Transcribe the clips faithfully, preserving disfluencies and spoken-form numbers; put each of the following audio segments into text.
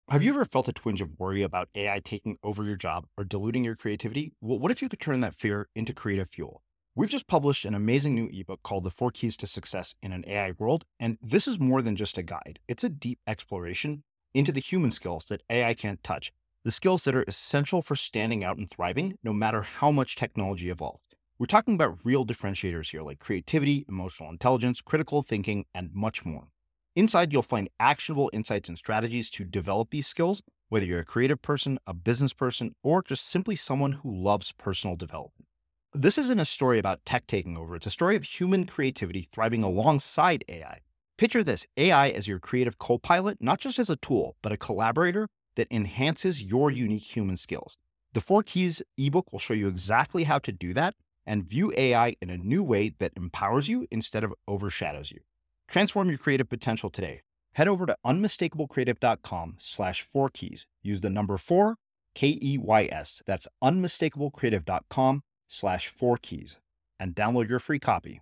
Have you ever felt a twinge of worry about A I taking over your job or diluting your creativity? Well, what if you could turn that fear into creative fuel? We've just published an amazing new ebook called The Four Keys to Success in an A I World, and this is more than just a guide. It's a deep exploration into the human skills that A I can't touch, the skills that are essential for standing out and thriving, no matter how much technology evolves. We're talking about real differentiators here, like creativity, emotional intelligence, critical thinking, and much more. Inside, you'll find actionable insights and strategies to develop these skills, whether you're a creative person, a business person, or just simply someone who loves personal development. This isn't a story about tech taking over. It's a story of human creativity thriving alongside A I. Picture this, A I as your creative co-pilot, not just as a tool, but a collaborator that enhances your unique human skills. The Four Keys ebook will show you exactly how to do that and view A I in a new way that empowers you instead of overshadows you. Transform your creative potential today. Head over to unmistakablecreative.com slash four keys. Use the number four, K E Y S. That's unmistakablecreative.com slash four keys and download your free copy.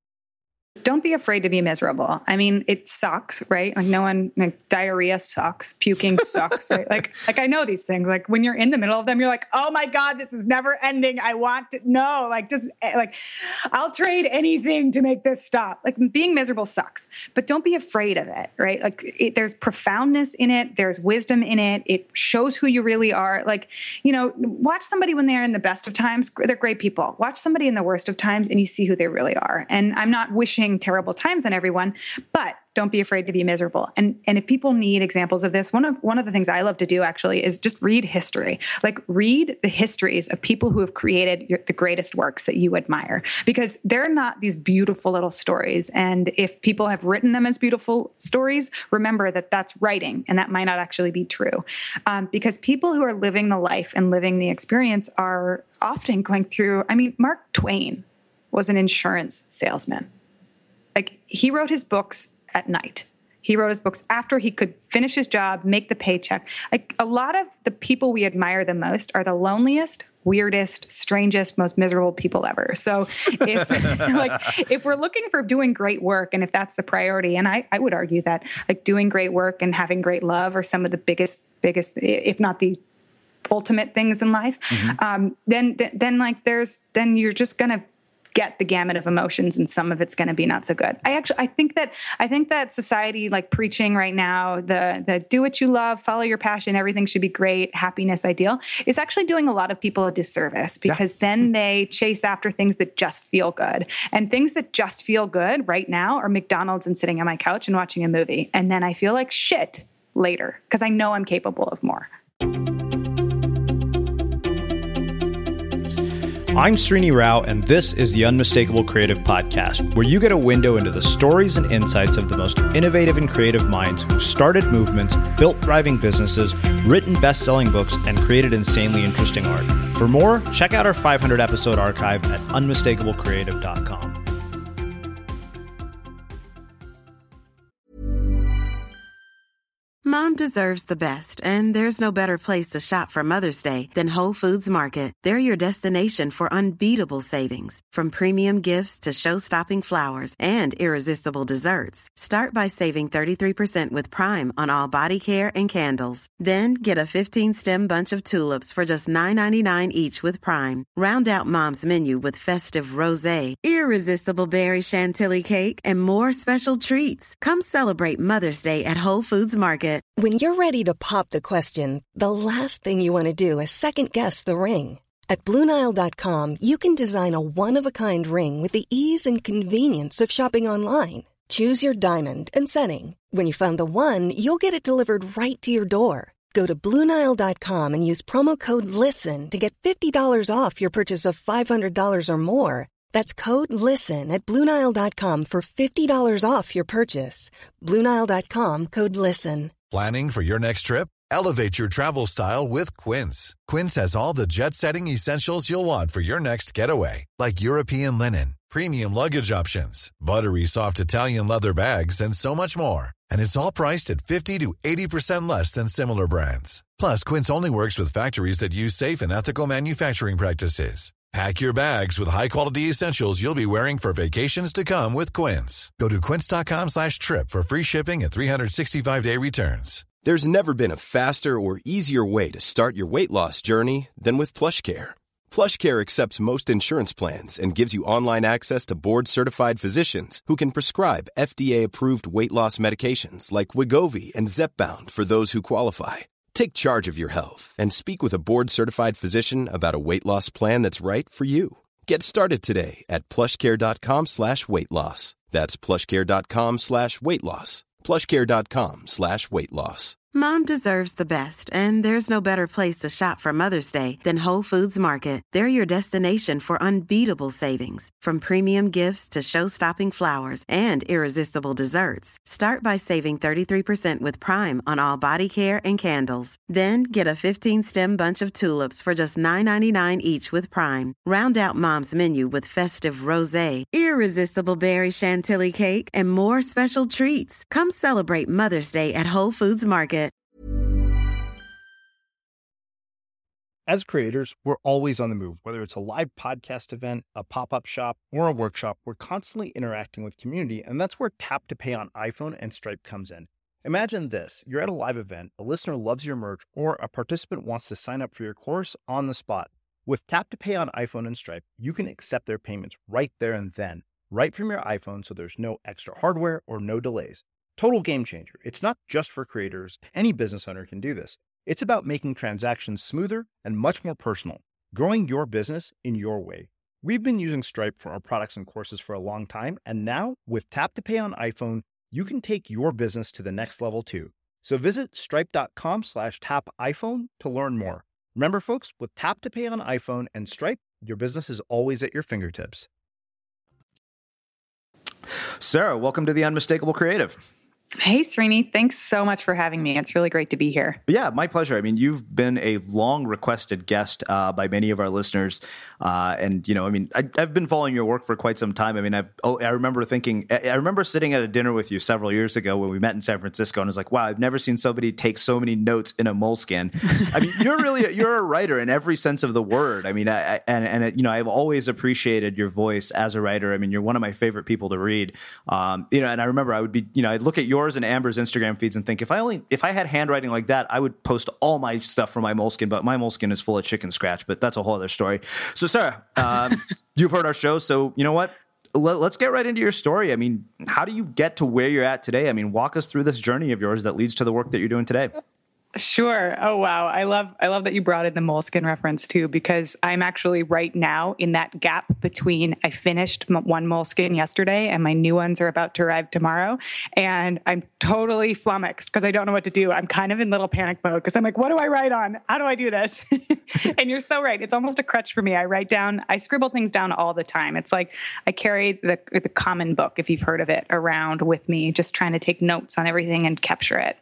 Don't be afraid to be miserable. I mean, it sucks, right? Like no one, like diarrhea sucks, puking sucks, right? Like, like I know these things. Like when you're in the middle of them, you're like, oh my God, this is never ending. I want to, no, like just like, I'll trade anything to make this stop. Like being miserable sucks, but don't be afraid of it, right? Like it, there's profoundness in it. There's wisdom in it. It shows who you really are. Like, you know, watch somebody when they're in the best of times. They're great people. Watch somebody in the worst of times and you see who they really are. And I'm not wishing terrible times on everyone, but don't be afraid to be miserable. And and if people need examples of this, one of one of the things I love to do actually is just read history. Like read the histories of people who have created your, the greatest works that you admire, because they're not these beautiful little stories. And if people have written them as beautiful stories, remember that that's writing, and that might not actually be true. Um, because people who are living the life and living the experience are often going through. I mean, Mark Twain was an insurance salesman. Like he wrote his books at night. He wrote his books after he could finish his job, make the paycheck. Like a lot of the people we admire the most are the loneliest, weirdest, strangest, most miserable people ever. So if like if we're looking for doing great work, and if that's the priority, and I, I would argue that like doing great work and having great love are some of the biggest, biggest, if not the ultimate things in life, mm-hmm. um, then then like there's then you're just gonna get the gamut of emotions, and some of it's going to be not so good. I actually, I think that, I think that society like preaching right now, the, the do what you love, follow your passion, everything should be great, happiness ideal, is actually doing a lot of people a disservice, because yeah. then they chase after things that just feel good, and things that just feel good right now are McDonald's and sitting on my couch and watching a movie. And then I feel like shit later, because I know I'm capable of more. I'm Srini Rao, and this is the Unmistakable Creative Podcast, where you get a window into the stories and insights of the most innovative and creative minds who've started movements, built thriving businesses, written best-selling books, and created insanely interesting art. For more, check out our five hundred episode archive at unmistakable creative dot com. Mom deserves the best, and there's no better place to shop for Mother's Day than Whole Foods Market. They're your destination for unbeatable savings, from premium gifts to show-stopping flowers and irresistible desserts. Start by saving thirty-three percent with Prime on all body care and candles. Then get a fifteen-stem bunch of tulips for just nine ninety-nine each with Prime. Round out Mom's menu with festive rosé, irresistible berry chantilly cake, and more special treats. Come celebrate Mother's Day at Whole Foods Market. When you're ready to pop the question, the last thing you want to do is second-guess the ring. At Blue Nile dot com, you can design a one-of-a-kind ring with the ease and convenience of shopping online. Choose your diamond and setting. When you find the one, you'll get it delivered right to your door. Go to Blue Nile dot com and use promo code LISTEN to get fifty dollars off your purchase of five hundred dollars or more. That's code LISTEN at Blue Nile dot com for fifty dollars off your purchase. Blue Nile dot com, code LISTEN. Planning for your next trip? Elevate your travel style with Quince. Quince has all the jet-setting essentials you'll want for your next getaway, like European linen, premium luggage options, buttery soft Italian leather bags, and so much more. And it's all priced at fifty to eighty percent less than similar brands. Plus, Quince only works with factories that use safe and ethical manufacturing practices. Pack your bags with high-quality essentials you'll be wearing for vacations to come with Quince. Go to quince dot com slash trip for free shipping and three sixty-five day returns. There's never been a faster or easier way to start your weight loss journey than with PlushCare. PlushCare accepts most insurance plans and gives you online access to board-certified physicians who can prescribe F D A-approved weight loss medications like Wegovy and Zepbound for those who qualify. Take charge of your health and speak with a board-certified physician about a weight loss plan that's right for you. Get started today at plushcare.com slash weight loss. That's plushcare.com slash weight loss. plushcare.com slash weight loss. Mom deserves the best, and there's no better place to shop for Mother's Day than Whole Foods Market. They're your destination for unbeatable savings, from premium gifts to show-stopping flowers and irresistible desserts. Start by saving thirty-three percent with Prime on all body care and candles. Then get a fifteen-stem bunch of tulips for just nine ninety-nine each with Prime. Round out Mom's menu with festive rosé, irresistible berry chantilly cake, and more special treats. Come celebrate Mother's Day at Whole Foods Market. As creators, we're always on the move. Whether it's a live podcast event, a pop-up shop, or a workshop, we're constantly interacting with community, and that's where Tap to Pay on iPhone and Stripe comes in. Imagine this. You're at a live event, a listener loves your merch, or a participant wants to sign up for your course on the spot. With Tap to Pay on iPhone and Stripe, you can accept their payments right there and then, right from your iPhone, so there's no extra hardware or no delays. Total game changer. It's not just for creators. Any business owner can do this. It's about making transactions smoother and much more personal, growing your business in your way. We've been using Stripe for our products and courses for a long time, and now with Tap to Pay on iPhone, you can take your business to the next level too. So visit stripe.com slash tap iPhone to learn more. Remember, folks, with Tap to Pay on iPhone and Stripe, your business is always at your fingertips. Sarah, welcome to The Unmistakable Creative. Hey, Srini. Thanks so much for having me. It's really great to be here. Yeah, my pleasure. I mean, you've been a long requested guest uh, by many of our listeners. Uh, and, you know, I mean, I, I've been following your work for quite some time. I mean, I've, oh, I remember thinking, I remember sitting at a dinner with you several years ago when we met in San Francisco, and I was like, wow, I've never seen somebody take so many notes in a Moleskine. I mean, you're really, you're a writer in every sense of the word. I mean, I, and, and it, you know, I've always appreciated your voice as a writer. I mean, you're one of my favorite people to read. Um, you know, and I remember I would be, you know, I'd look at yours and Amber's Instagram feeds and think, if I only, if I had handwriting like that, I would post all my stuff from my Moleskine, but my Moleskine is full of chicken scratch, but that's a whole other story. So Sarah, um, you've heard our show. So you know what? Let, let's get right into your story. I mean, how do you get to where you're at today? I mean, walk us through this journey of yours that leads to the work that you're doing today. Sure. Oh, wow. I love I love that you brought in the Moleskine reference, too, because I'm actually right now in that gap between I finished m- one Moleskine yesterday and my new ones are about to arrive tomorrow. And I'm totally flummoxed because I don't know what to do. I'm kind of in little panic mode because I'm like, what do I write on? How do I do this? And you're so right. It's almost a crutch for me. I write down, I scribble things down all the time. It's like I carry the, the Common Book, if you've heard of it, around with me, just trying to take notes on everything and capture it.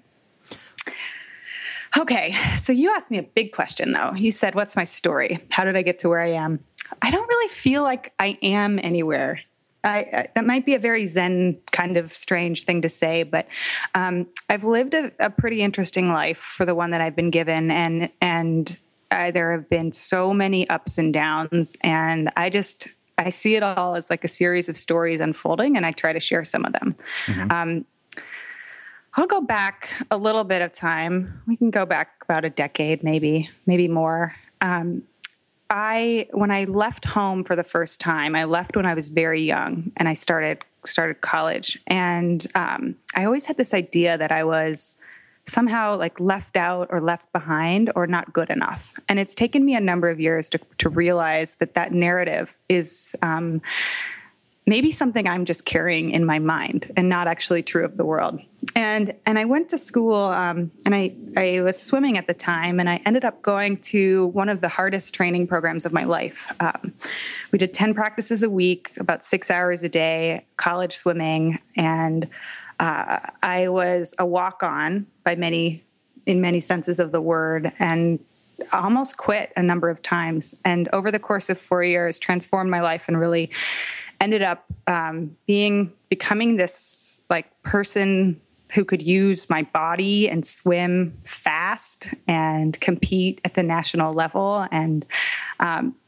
Okay, so you asked me a big question, though. You said, what's my story? How did I get to where I am? I don't really feel like I am anywhere. I, I, that might be a very Zen kind of strange thing to say, but um, I've lived a, a pretty interesting life for the one that I've been given, and and uh, there have been so many ups and downs, and I just I see it all as like a series of stories unfolding, and I try to share some of them. Mm-hmm. Um, I'll go back a little bit of time. We can go back about a decade, maybe, maybe more. Um, I, when I left home for the first time, I left when I was very young, and I started started college. And um, I always had this idea that I was somehow like left out or left behind or not good enough. And it's taken me a number of years to to realize that that narrative is um, maybe something I'm just carrying in my mind and not actually true of the world. And and I went to school, um, and I, I was swimming at the time, and I ended up going to one of the hardest training programs of my life. Um, we did ten practices a week, about six hours a day, college swimming, and uh, I was a walk-on by many, in many senses of the word, and almost quit a number of times. And over the course of four years, transformed my life and really ended up um, being becoming this like person who could use my body and swim fast and compete at the national level. And um,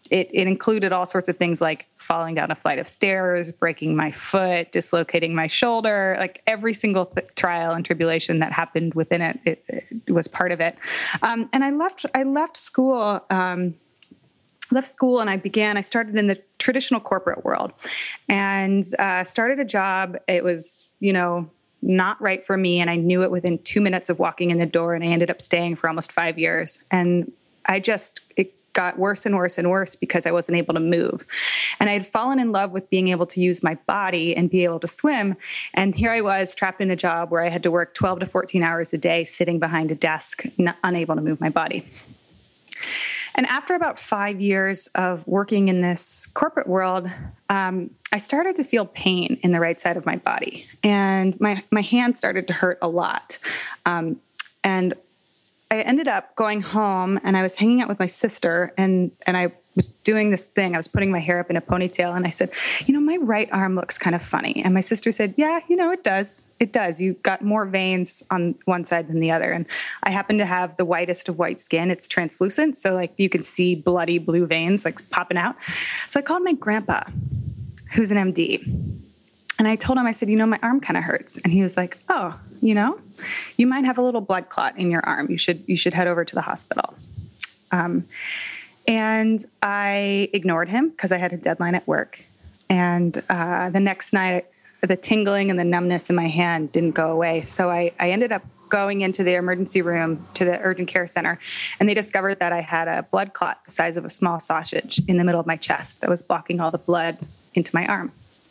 it, it included all sorts of things like falling down a flight of stairs, breaking my foot, dislocating my shoulder, like every single th- trial and tribulation that happened within it, it, it was part of it. Um, and I left, I left school, um, left school and I began, I started in the traditional corporate world and uh, started a job. It was, you know, not right for me. And I knew it within two minutes of walking in the door, and I ended up staying for almost five years. And I just, it got worse and worse and worse because I wasn't able to move. And I had fallen in love with being able to use my body and be able to swim. And here I was trapped in a job where I had to work twelve to fourteen hours a day, sitting behind a desk, not, unable to move my body. And after about five years of working in this corporate world, um, I started to feel pain in the right side of my body. And my, my hand started to hurt a lot. Um, and I ended up going home, and I was hanging out with my sister, and, and I was doing this thing. I was putting my hair up in a ponytail, and I said, you know, my right arm looks kind of funny. And my sister said, yeah, you know, it does. It does. You've got more veins on one side than the other. And I happen to have the whitest of white skin. It's translucent. So like you can see bloody blue veins like popping out. So I called my grandpa, who's an M D. And I told him, I said, you know, my arm kind of hurts. And he was like, oh, you know, you might have a little blood clot in your arm. You should, you should head over to the hospital. Um, and I ignored him because I had a deadline at work. And uh, the next night, the tingling and the numbness in my hand didn't go away. So I, I ended up going into the emergency room to the urgent care center, and they discovered that I had a blood clot the size of a small sausage in the middle of my chest that was blocking all the blood into my arm.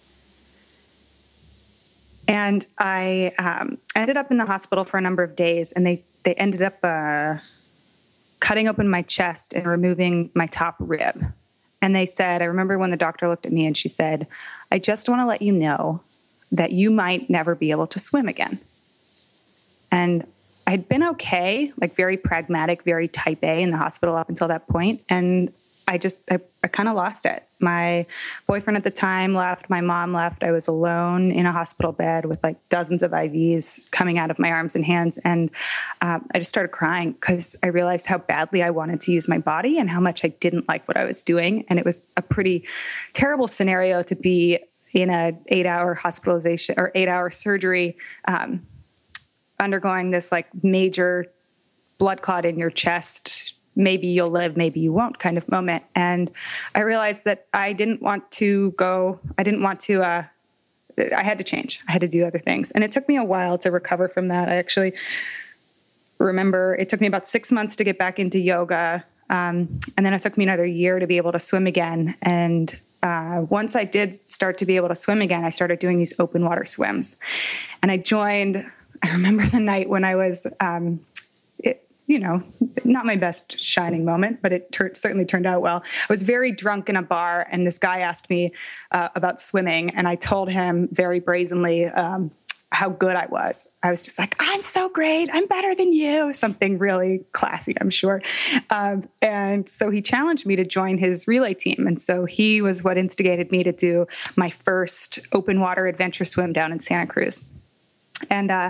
And I um, ended up in the hospital for a number of days, and they, they ended up uh, cutting open my chest and removing my top rib. And they said, I remember when the doctor looked at me and she said, I just want to let you know that you might never be able to swim again. And I'd been okay, like very pragmatic, very type A in the hospital up until that point. And I just, I, I kind of lost it. My boyfriend at the time left. My mom left. I was alone in a hospital bed with like dozens of I Vs coming out of my arms and hands. And um, I just started crying because I realized how badly I wanted to use my body and how much I didn't like what I was doing. And it was a pretty terrible scenario to be in a eight hour hospitalization or eight hour surgery, um, undergoing this like major blood clot in your chest. Maybe you'll live, maybe you won't kind of moment. And I realized that I didn't want to go, I didn't want to, uh, I had to change. I had to do other things. And it took me a while to recover from that. I actually remember it took me about six months to get back into yoga. Um, and then it took me another year to be able to swim again. And uh, once I did start to be able to swim again, I started doing these open water swims. And I joined, I remember the night when I was, um, it, you know, not my best shining moment, but it tur- certainly turned out well. I was very drunk in a bar, and this guy asked me uh, about swimming, and I told him very brazenly um, how good I was. I was just like, I'm so great. I'm better than you. Something really classy, I'm sure. Um, and so he challenged me to join his relay team. And so he was what instigated me to do my first open water adventure swim down in Santa Cruz. And, uh,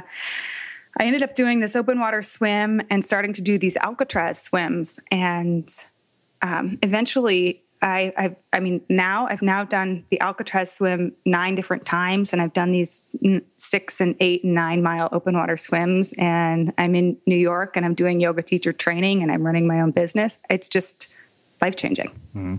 I ended up doing this open water swim and starting to do these Alcatraz swims. And um, eventually, I, I've, I mean, now I've now done the Alcatraz swim nine different times, and I've done these six and eight and nine mile open water swims. And I'm in New York, and I'm doing yoga teacher training, and I'm running my own business. It's just life changing. Mm-hmm.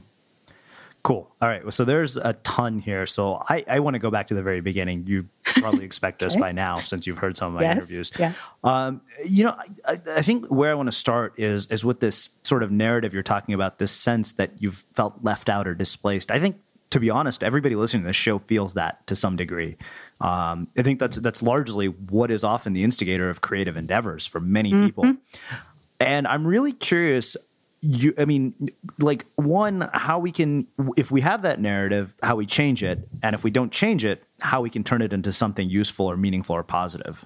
Cool. All right. Well, so there's a ton here. So I, I want to go back to the very beginning. You probably expect this okay. by now, since you've heard some of my yes. interviews. Yeah. Um, you know, I, I think where I want to start is is with this sort of narrative you're talking about, this sense that you've felt left out or displaced. I think, to be honest, everybody listening to this show feels that to some degree. Um, I think that's that's largely what is often the instigator of creative endeavors for many mm-hmm. people. And I'm really curious. You, I mean, like, one, how we can, if we have that narrative, how we change it, and if we don't change it, how we can turn it into something useful or meaningful or positive.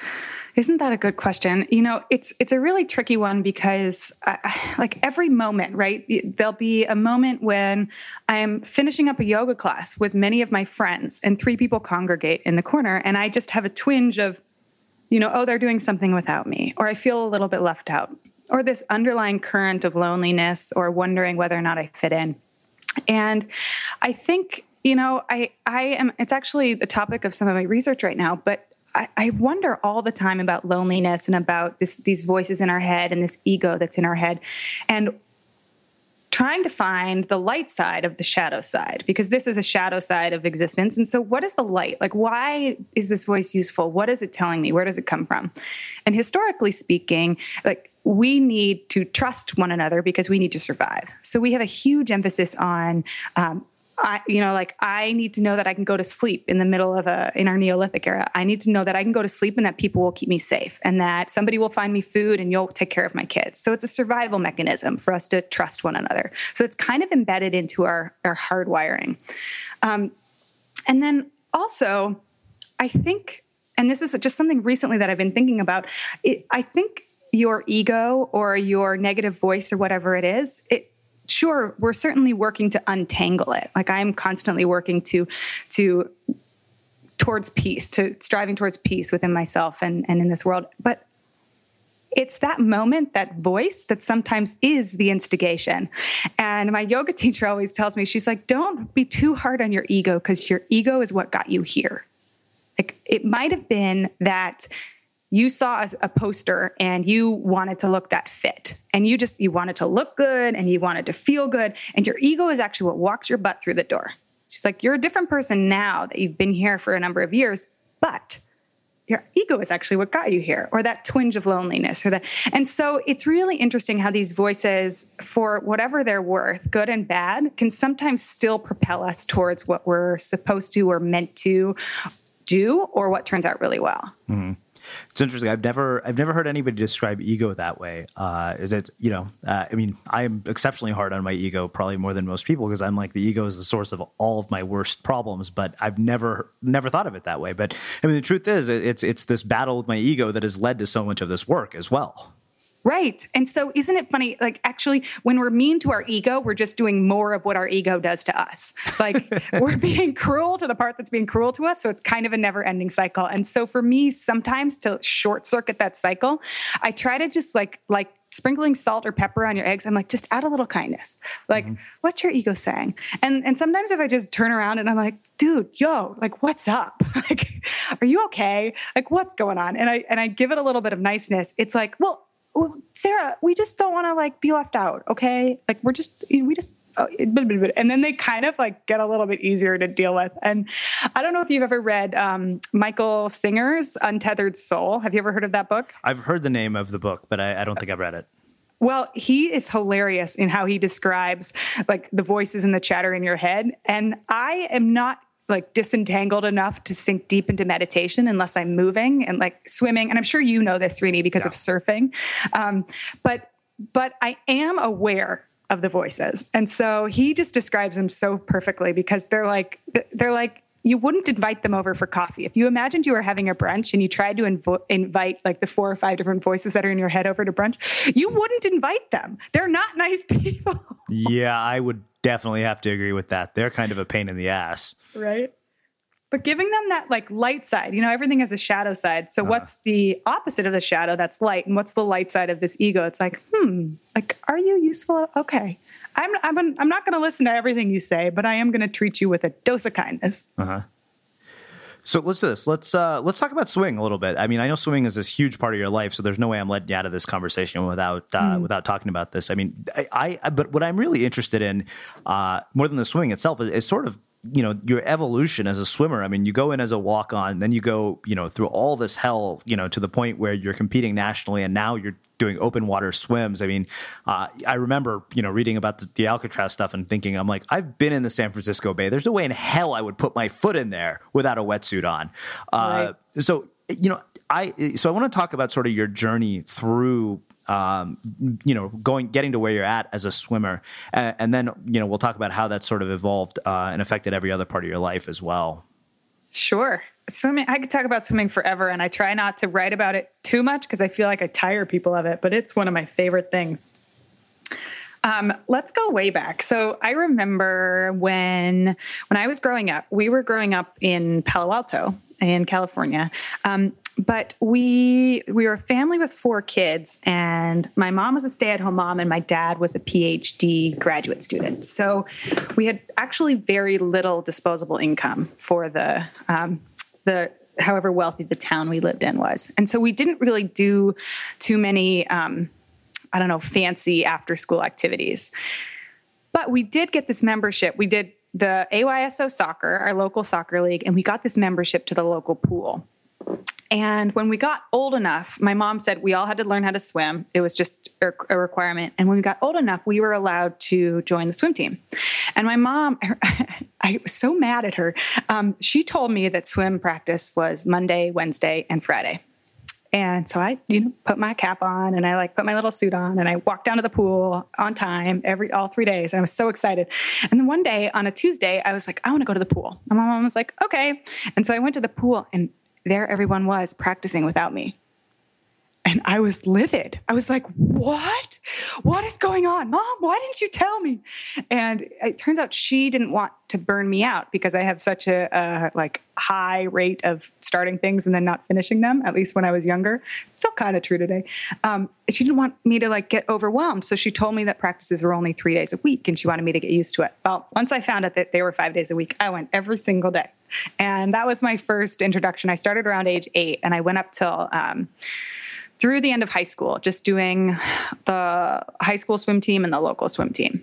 Isn't that a good question? You know, it's it's a really tricky one because, uh, like, every moment, right? There'll be a moment when I'm finishing up a yoga class with many of my friends, and three people congregate in the corner, and I just have a twinge of, you know, oh, they're doing something without me, or I feel a little bit left out, or this underlying current of loneliness or wondering whether or not I fit in. And I think, you know, I, I am, it's actually the topic of some of my research right now, but I, I wonder all the time about loneliness and about this, these voices in our head and this ego that's in our head, and trying to find the light side of the shadow side, because this is a shadow side of existence. And so what is the light? Like, why is this voice useful? What is it telling me? Where does it come from? And historically speaking, like, we need to trust one another because we need to survive. So we have a huge emphasis on, um, I, you know, like, I need to know that I can go to sleep in the middle of a, in our Neolithic era. I need to know that I can go to sleep and that people will keep me safe and that somebody will find me food and you'll take care of my kids. So it's a survival mechanism for us to trust one another. So it's kind of embedded into our, our hardwiring. Um, and then also, I think, and this is just something recently that I've been thinking about, it, I think your ego or your negative voice or whatever it is, it, sure, we're certainly working to untangle it. Like, I'm constantly working to, to, towards peace, to striving towards peace within myself and, and in this world. But it's that moment, that voice, that sometimes is the instigation. And my yoga teacher always tells me, she's like, don't be too hard on your ego, because your ego is what got you here. Like, it might have been that you saw a poster and you wanted to look that fit, and you just, you wanted to look good and you wanted to feel good. And your ego is actually what walked your butt through the door. She's like, you're a different person now that you've been here for a number of years, but your ego is actually what got you here, or that twinge of loneliness or that. And so it's really interesting how these voices, for whatever they're worth, good and bad, can sometimes still propel us towards what we're supposed to or meant to do, or what turns out really well. Mm-hmm. It's interesting. I've never, I've never heard anybody describe ego that way. Uh, is it, you know, uh, I mean, I'm exceptionally hard on my ego, probably more than most people, because I'm like, the ego is the source of all of my worst problems. But I've never, never thought of it that way. But I mean, the truth is, it's, it's this battle with my ego that has led to so much of this work as well. Right. And so isn't it funny, like, actually, when we're mean to our ego, we're just doing more of what our ego does to us. Like, we're being cruel to the part that's being cruel to us. So it's kind of a never ending cycle. And so for me, sometimes to short circuit that cycle, I try to just like, like sprinkling salt or pepper on your eggs. I'm like, just add a little kindness. Like, mm-hmm. What's your ego saying? And and sometimes if I just turn around and I'm like, dude, yo, like, what's up? Like, are you okay? Like, what's going on? And I, and I give it a little bit of niceness. It's like, well, Well, Sarah, we just don't want to like be left out. Okay. Like, we're just, we just, oh, and then they kind of like get a little bit easier to deal with. And I don't know if you've ever read um, Michael Singer's Untethered Soul. Have you ever heard of that book? I've heard the name of the book, but I, I don't think I've read it. Well, he is hilarious in how he describes like the voices and the chatter in your head. And I am not like disentangled enough to sink deep into meditation unless I'm moving and like swimming. And I'm sure you know this, Srini, because yeah. of surfing. Um, but, but I am aware of the voices. And so he just describes them so perfectly, because they're like, they're like, you wouldn't invite them over for coffee. If you imagined you were having a brunch and you tried to invo- invite like the four or five different voices that are in your head over to brunch, you wouldn't invite them. They're not nice people. Yeah, I would definitely have to agree with that. They're kind of a pain in the ass. Right. But giving them that like light side, you know, everything has a shadow side. So uh-huh. what's the opposite of the shadow? That's light. And what's the light side of this ego? It's like, hmm, like, are you useful? Okay. I'm, I'm, I'm not going to listen to everything you say, but I am going to treat you with a dose of kindness. Uh-huh. So let's do this. Let's uh, let's talk about swimming a little bit. I mean, I know swimming is this huge part of your life, so there's no way I'm letting you out of this conversation without uh, mm. without talking about this. I mean, I, I but what I'm really interested in, uh, more than the swimming itself, is, is sort of, you know, your evolution as a swimmer. I mean, you go in as a walk-on, then you go, you know, through all this hell, you know, to the point where you're competing nationally, and now you're doing open water swims. I mean, uh, I remember, you know, reading about the, the Alcatraz stuff and thinking, I'm like, I've been in the San Francisco Bay. There's no way in hell I would put my foot in there without a wetsuit on. Uh, right. So, you know, I, so I want to talk about sort of your journey through, um, you know, going, getting to where you're at as a swimmer. And, and then, you know, we'll talk about how that sort of evolved uh, and affected every other part of your life as well. Sure. Swimming, I could talk about swimming forever, and I try not to write about it too much because I feel like I tire people of it, but it's one of my favorite things. Um, let's go way back. So I remember when when I was growing up, we were growing up in Palo Alto in California. Um, but we we were a family with four kids, and my mom was a stay-at-home mom, and my dad was a P H D graduate student. So we had actually very little disposable income for the um, the however wealthy the town we lived in was, and so we didn't really do too many. Um, I don't know, fancy after school activities. But we did get this membership. We did the A Y S O soccer, our local soccer league, and we got this membership to the local pool. And when we got old enough, my mom said we all had to learn how to swim. It was just a, a requirement. And when we got old enough, we were allowed to join the swim team. And my mom, I was so mad at her. Um, she told me that swim practice was Monday, Wednesday, and Friday. And so I, you know, put my cap on and I like put my little suit on and I walked down to the pool on time every, all three days. And I was so excited. And then one day on a Tuesday, I was like, I want to go to the pool. And my mom was like, okay. And so I went to the pool and there everyone was practicing without me. And I was livid. I was like, what? What is going on? Mom, why didn't you tell me? And it turns out she didn't want to burn me out because I have such a, a like high rate of starting things and then not finishing them, at least when I was younger. It's still kind of true today. Um, she didn't want me to like get overwhelmed. So she told me that practices were only three days a week and she wanted me to get used to it. Well, once I found out that they were five days a week, I went every single day. And that was my first introduction. I started around age eight and I went up till... Um, through the end of high school, just doing the high school swim team and the local swim team.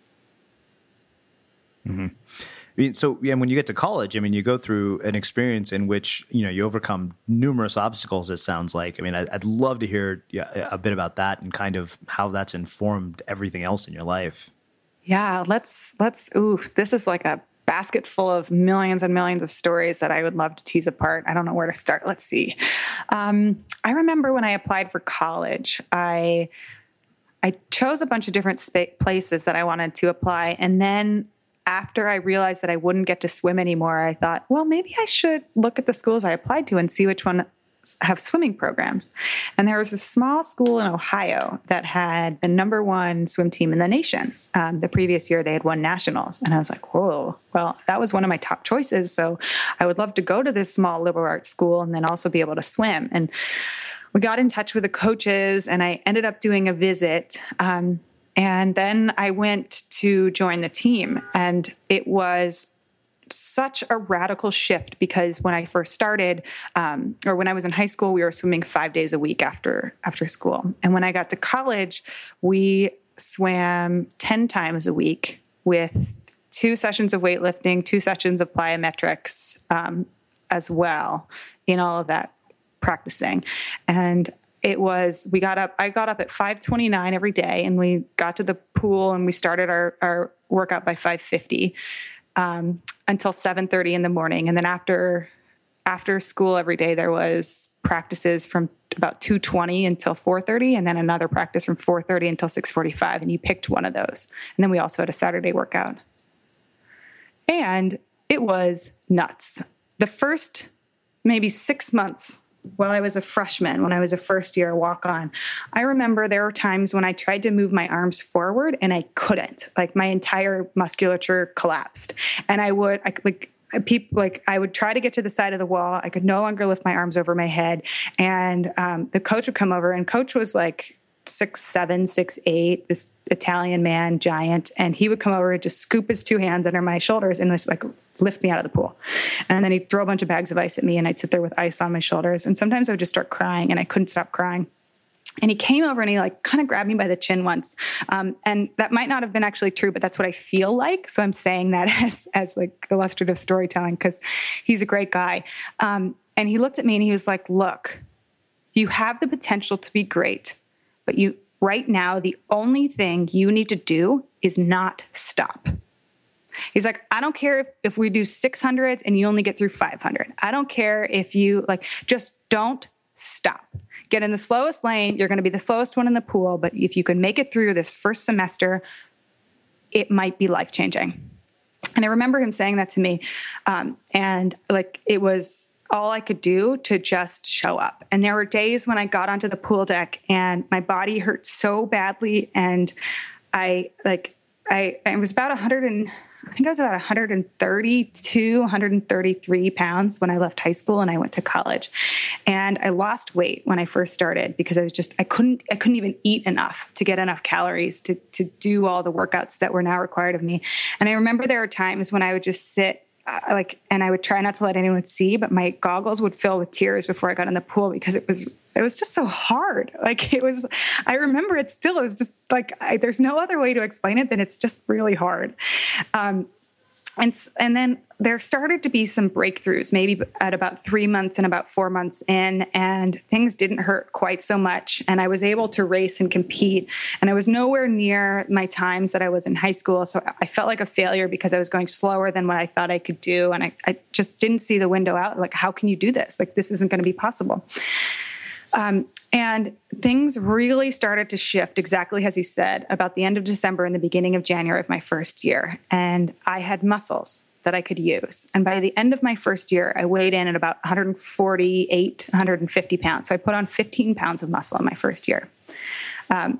Mm-hmm. I mean, so yeah, when you get to college, I mean, you go through an experience in which, you know, you overcome numerous obstacles, it sounds like. I mean, I'd, I'd love to hear yeah, a bit about that and kind of how that's informed everything else in your life. Yeah, let's, let's, ooh, this is like a basket full of millions and millions of stories that I would love to tease apart. I don't know where to start. Let's see. Um, I remember when I applied for college, I I chose a bunch of different spa- places that I wanted to apply. And then after I realized that I wouldn't get to swim anymore, I thought, well, maybe I should look at the schools I applied to and see which one have swimming programs. And there was a small school in Ohio that had the number one swim team in the nation. Um, the previous year, they had won nationals. And I was like, whoa, well, that was one of my top choices. So I would love to go to this small liberal arts school and then also be able to swim. And we got in touch with the coaches and I ended up doing a visit. Um, and then I went to join the team. And it was such a radical shift because when I first started, um, or when I was in high school, we were swimming five days a week after after school. And when I got to college, we swam ten times a week with two sessions of weightlifting, two sessions of plyometrics um, as well in all of that practicing. And it was, we got up, I got up at five twenty-nine every day and we got to the pool and we started our, our workout by five fifty. Um, until seven thirty in the morning. And then after, after school every day, there was practices from about two twenty until four thirty. And then another practice from four thirty until six forty-five. And you picked one of those. And then we also had a Saturday workout. And it was nuts. The first maybe six months while I was a freshman, when I was a first year walk-on, I remember there were times when I tried to move my arms forward and I couldn't. Like my entire musculature collapsed. And I would, I, like, people, like I would try to get to the side of the wall. I could no longer lift my arms over my head. And um, the coach would come over, and coach was like six, seven, six, eight, this Italian man, giant. And he would come over and just scoop his two hands under my shoulders and just like lift me out of the pool. And then he'd throw a bunch of bags of ice at me and I'd sit there with ice on my shoulders. And sometimes I would just start crying and I couldn't stop crying. And he came over and he like kind of grabbed me by the chin once. Um, and that might not have been actually true, but that's what I feel like. So I'm saying that as, as like illustrative storytelling, because he's a great guy. Um, and he looked at me and he was like, look, you have the potential to be great, but you right now, the only thing you need to do is not stop. He's like, I don't care if, if we do six hundreds and you only get through five hundred. I don't care if you like, just don't stop. Get in the slowest lane. You're going to be the slowest one in the pool. But if you can make it through this first semester, it might be life-changing. And I remember him saying that to me. Um, and like, it was all I could do to just show up. And there were days when I got onto the pool deck and my body hurt so badly. And I like, I, I was about one hundred and I think I was about one hundred thirty-two, one hundred thirty-three pounds when I left high school and I went to college. And I lost weight when I first started because I was just, I couldn't, I couldn't even eat enough to get enough calories to, to do all the workouts that were now required of me. And I remember there were times when I would just sit uh, like, and I would try not to let anyone see, but my goggles would fill with tears before I got in the pool because it was, it was just so hard. Like it was, I remember it still, it was just like, I, there's no other way to explain it than it's just really hard. Um, And and then there started to be some breakthroughs, maybe at about three months and about four months in, and things didn't hurt quite so much. And I was able to race and compete. And I was nowhere near my times that I was in high school. So I felt like a failure because I was going slower than what I thought I could do. And I, I just didn't see the window out. Like, how can you do this? Like, this isn't going to be possible. Um, and things really started to shift exactly as he said about the end of December and the beginning of January of my first year. And I had muscles that I could use. And by the end of my first year, I weighed in at about one hundred forty-eight, one hundred fifty pounds. So I put on fifteen pounds of muscle in my first year. Um,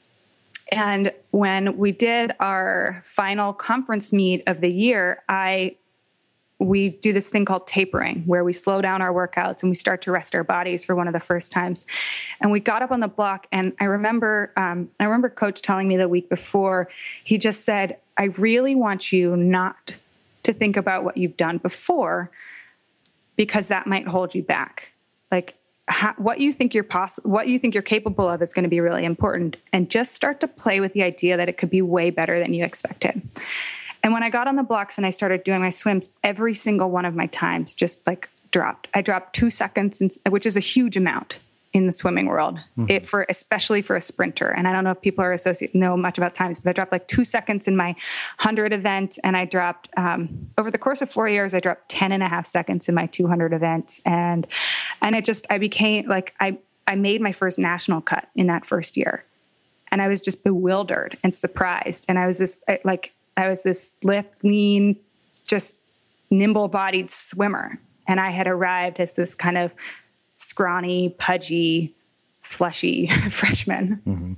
and when we did our final conference meet of the year, I we do this thing called tapering, where we slow down our workouts and we start to rest our bodies for one of the first times. And we got up on the block, and I remember, um, I remember Coach telling me the week before, he just said, I really want you not to think about what you've done before, because that might hold you back. Like, how, what you think you're poss- what you think you're capable of is going to be really important, and just start to play with the idea that it could be way better than you expected. And when I got on the blocks and I started doing my swims, every single one of my times just like dropped. I dropped two seconds, in, which is a huge amount in the swimming world, mm-hmm. it for especially for a sprinter. And I don't know if people are associate know much about times, but I dropped like two seconds in my hundred event, and I dropped um, over the course of four years, I dropped ten and a half seconds in my two hundred event, and and it just I became like I I made my first national cut in that first year, and I was just bewildered and surprised, and I was this like. I was this lithe, lean, just nimble-bodied swimmer. And I had arrived as this kind of scrawny, pudgy, fleshy freshman. Mm-hmm.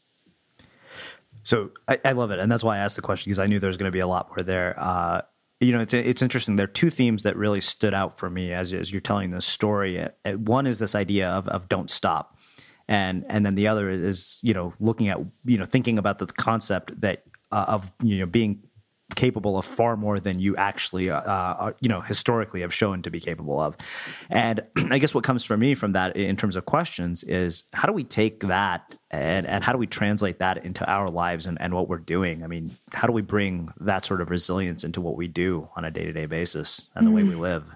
So I, I love it. And that's why I asked the question, because I knew there was going to be a lot more there. Uh, you know, it's it's interesting. There are two themes that really stood out for me as, as you're telling this story. One is this idea of, of don't stop. And and then the other is, you know, looking at, you know, thinking about the concept that Uh, of, you know, being capable of far more than you actually, uh, are, you know, historically have shown to be capable of. And I guess what comes from me from that in terms of questions is, how do we take that and, and how do we translate that into our lives and, and what we're doing? I mean, how do we bring that sort of resilience into what we do on a day-to-day basis and the mm. way we live?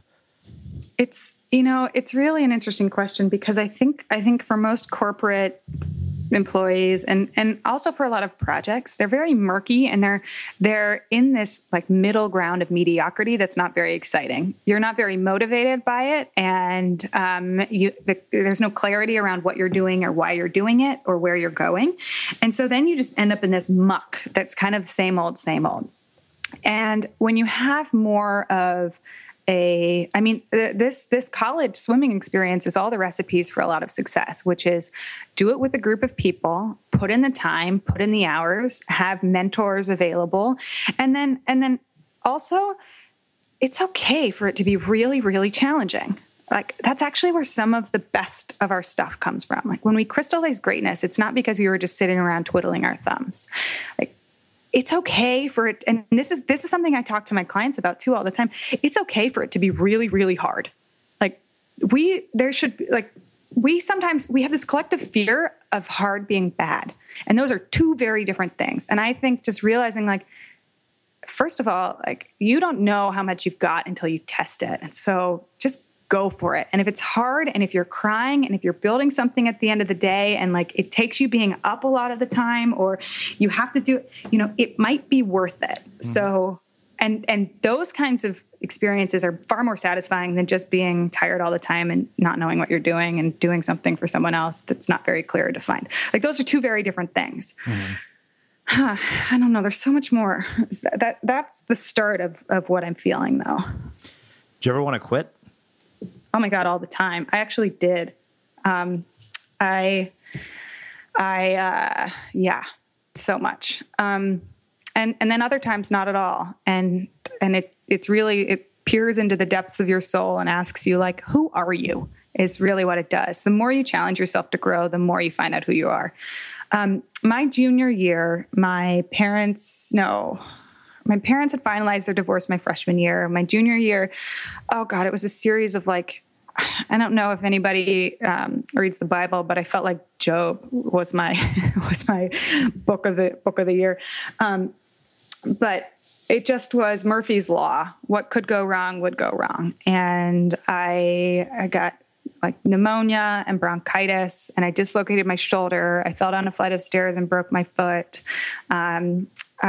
It's, you know, it's really an interesting question, because I think, I think for most corporate employees and, and also for a lot of projects, they're very murky, and they're, they're in this like middle ground of mediocrity. That's not very exciting. You're not very motivated by it. And, um, you, the, there's no clarity around what you're doing or why you're doing it or where you're going. And so then you just end up in this muck that's kind of same old, same old. And when you have more of A, I mean, this this college swimming experience is all the recipes for a lot of success, which is do it with a group of people, put in the time, put in the hours, have mentors available, and then and then also it's okay for it to be really, really challenging. Like, that's actually where some of the best of our stuff comes from. Like, when we crystallize greatness, it's not because we were just sitting around twiddling our thumbs. Like, it's okay for it. And this is, this is something I talk to my clients about too all the time. It's okay for it to be really, really hard. Like we, there should be like, we sometimes, we have this collective fear of hard being bad. And those are two very different things. And I think just realizing like, first of all, like you don't know how much you've got until you test it. And so just go for it. And if it's hard, and if you're crying, and if you're building something at the end of the day, and like it takes you being up a lot of the time, or you have to do it, you know, it might be worth it. Mm-hmm. So, and, and those kinds of experiences are far more satisfying than just being tired all the time and not knowing what you're doing and doing something for someone else that's not very clear or defined. Like those are two very different things. Mm-hmm. Huh, I don't know. There's so much more. That that's the start of, of what I'm feeling though. Do you ever want to quit? Oh my God, all the time. I actually did. Um, I, I, uh, yeah, so much. Um, and, and then other times, not at all. And, and it, it's really, it peers into the depths of your soul and asks you, like, who are you, is really what it does. The more you challenge yourself to grow, the more you find out who you are. Um, my junior year, my parents, no, my parents had finalized their divorce my freshman year. My junior year, oh God, it was a series of like, I don't know if anybody um, reads the Bible, but I felt like Job was my was my book of the book of the year. Um, but it just was Murphy's Law. What could go wrong would go wrong, and I I got like pneumonia and bronchitis, and I dislocated my shoulder. I fell down a flight of stairs and broke my foot. Um,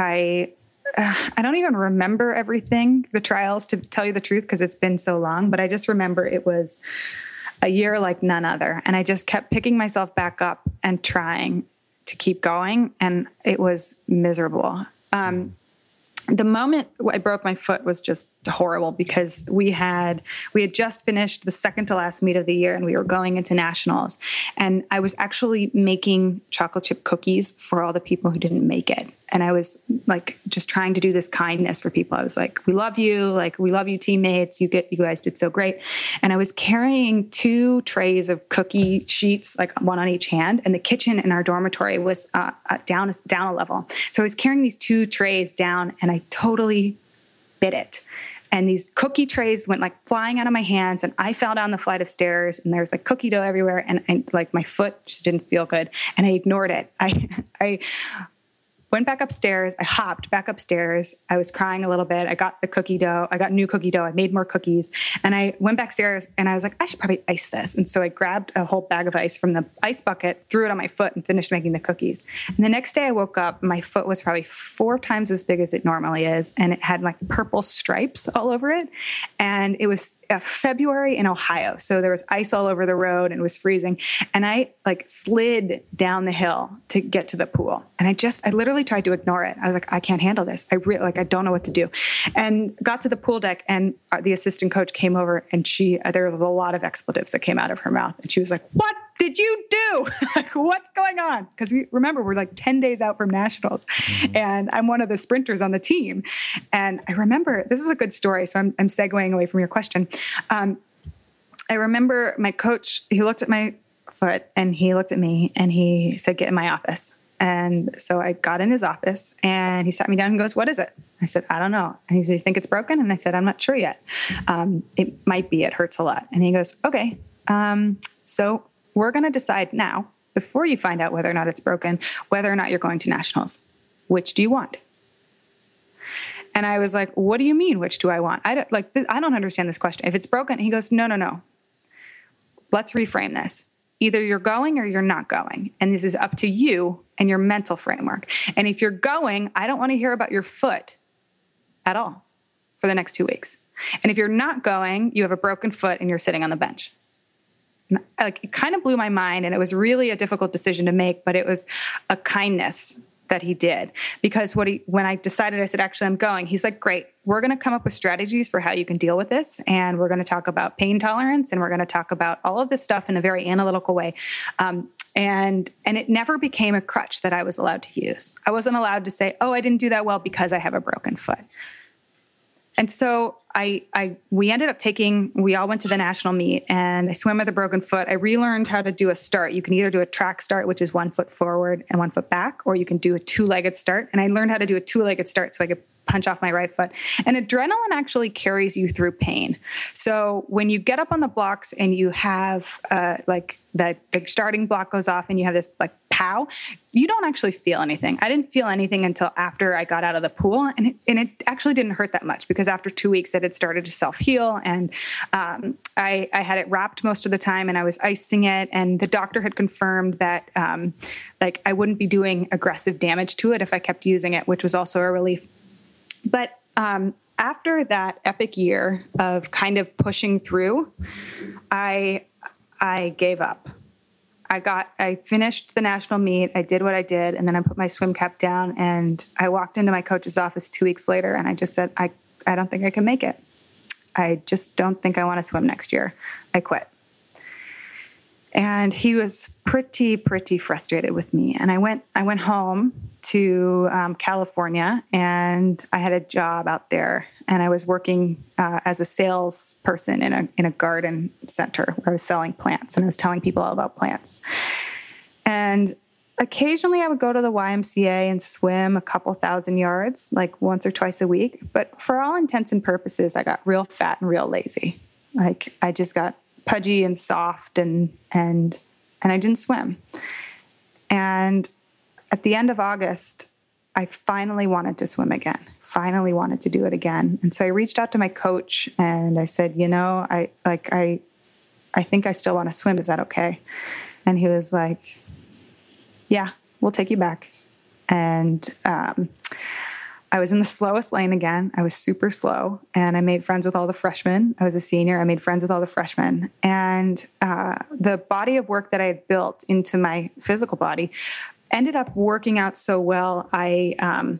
I, uh, I don't even remember everything, the trials, to tell you the truth, because it's been so long, but I just remember it was a year like none other. And I just kept picking myself back up and trying to keep going. And it was miserable. Um, The moment I broke my foot was just horrible, because we had we had just finished the second to last meet of the year, and we were going into nationals. And I was actually making chocolate chip cookies for all the people who didn't make it. And I was like just trying to do this kindness for people. I was like, we love you. Like, we love you, teammates. You get, you guys did so great. And I was carrying two trays of cookie sheets, like one on each hand. And the kitchen in our dormitory was uh, down, down a level. So I was carrying these two trays down, and I totally bit it. And these cookie trays went like flying out of my hands, and I fell down the flight of stairs, and there was like cookie dough everywhere. And, and like my foot just didn't feel good. And I ignored it. I, I, Went back upstairs. I hopped back upstairs. I was crying a little bit. I got the cookie dough. I got new cookie dough. I made more cookies. And I went backstairs, and I was like, I should probably ice this. And so I grabbed a whole bag of ice from the ice bucket, threw it on my foot, and finished making the cookies. And the next day I woke up, my foot was probably four times as big as it normally is. And it had like purple stripes all over it. And it was uh, February in Ohio. So there was ice all over the road, and it was freezing. And I like slid down the hill to get to the pool. And I just, I literally tried to ignore it. I was like, I can't handle this. I really, like, I don't know what to do. And got to the pool deck, and the assistant coach came over, and she, there was a lot of expletives that came out of her mouth. And she was like, what did you do? Like, what's going on? Because we remember we're like ten days out from nationals, mm-hmm. and I'm one of the sprinters on the team. And I remember, this is a good story. So I'm, I'm segueing away from your question. Um, I remember my coach, he looked at my foot, and he looked at me, and he said, get in my office. And so I got in his office, and he sat me down and goes, what is it? I said, I don't know. And he said, you think it's broken? And I said, I'm not sure yet. Um, it might be, it hurts a lot. And he goes, okay. Um, so we're going to decide now, before you find out whether or not it's broken, whether or not you're going to nationals. Which do you want? And I was like, what do you mean? Which do I want? I don't like, th- I don't understand this question. If it's broken, he goes, no, no, no. Let's reframe this. Either you're going or you're not going. And this is up to you and your mental framework. And if you're going, I don't want to hear about your foot at all for the next two weeks. And if you're not going, you have a broken foot and you're sitting on the bench. And, like, it kind of blew my mind, and it was really a difficult decision to make, but it was a kindness that he did. Because what he, when I decided, I said, actually, I'm going, he's like, great, we're going to come up with strategies for how you can deal with this. And we're going to talk about pain tolerance, and we're going to talk about all of this stuff in a very analytical way. Um, and, and it never became a crutch that I was allowed to use. I wasn't allowed to say, oh, I didn't do that well because I have a broken foot. And so I, I, we ended up taking, we all went to the national meet, and I swam with a broken foot. I relearned how to do a start. You can either do a track start, which is one foot forward and one foot back, or you can do a two-legged start. And I learned how to do a two-legged start so I could punch off my right foot. And adrenaline actually carries you through pain. So when you get up on the blocks and you have uh, like that the starting block goes off and you have this like pow, you don't actually feel anything. I didn't feel anything until after I got out of the pool. And it, and it actually didn't hurt that much, because after two weeks it had started to self-heal. And um, I, I had it wrapped most of the time, and I was icing it. And the doctor had confirmed that um, like I wouldn't be doing aggressive damage to it if I kept using it, which was also a relief. But um, after that epic year of kind of pushing through, I I gave up. I got, I finished the national meet. I did what I did. And then I put my swim cap down, and I walked into my coach's office two weeks later, and I just said, I, I don't think I can make it. I just don't think I want to swim next year. I quit. And he was pretty, pretty frustrated with me. And I went, I went home, to um, California, and I had a job out there, and I was working uh, as a salesperson in a in a garden center where I was selling plants, and I was telling people all about plants. And occasionally I would go to the Y M C A and swim a couple thousand yards, like once or twice a week. But for all intents and purposes, I got real fat and real lazy. Like I just got pudgy and soft, and and and I didn't swim. And at the end of August, I finally wanted to swim again, finally wanted to do it again. And so I reached out to my coach and I said, you know, I like, I, I think I still want to swim. Is that okay? And he was like, yeah, we'll take you back. And, um, I was in the slowest lane again. I was super slow, and I made friends with all the freshmen. I was a senior. I made friends with all the freshmen. And uh, the body of work that I had built into my physical body ended up working out so well. I um,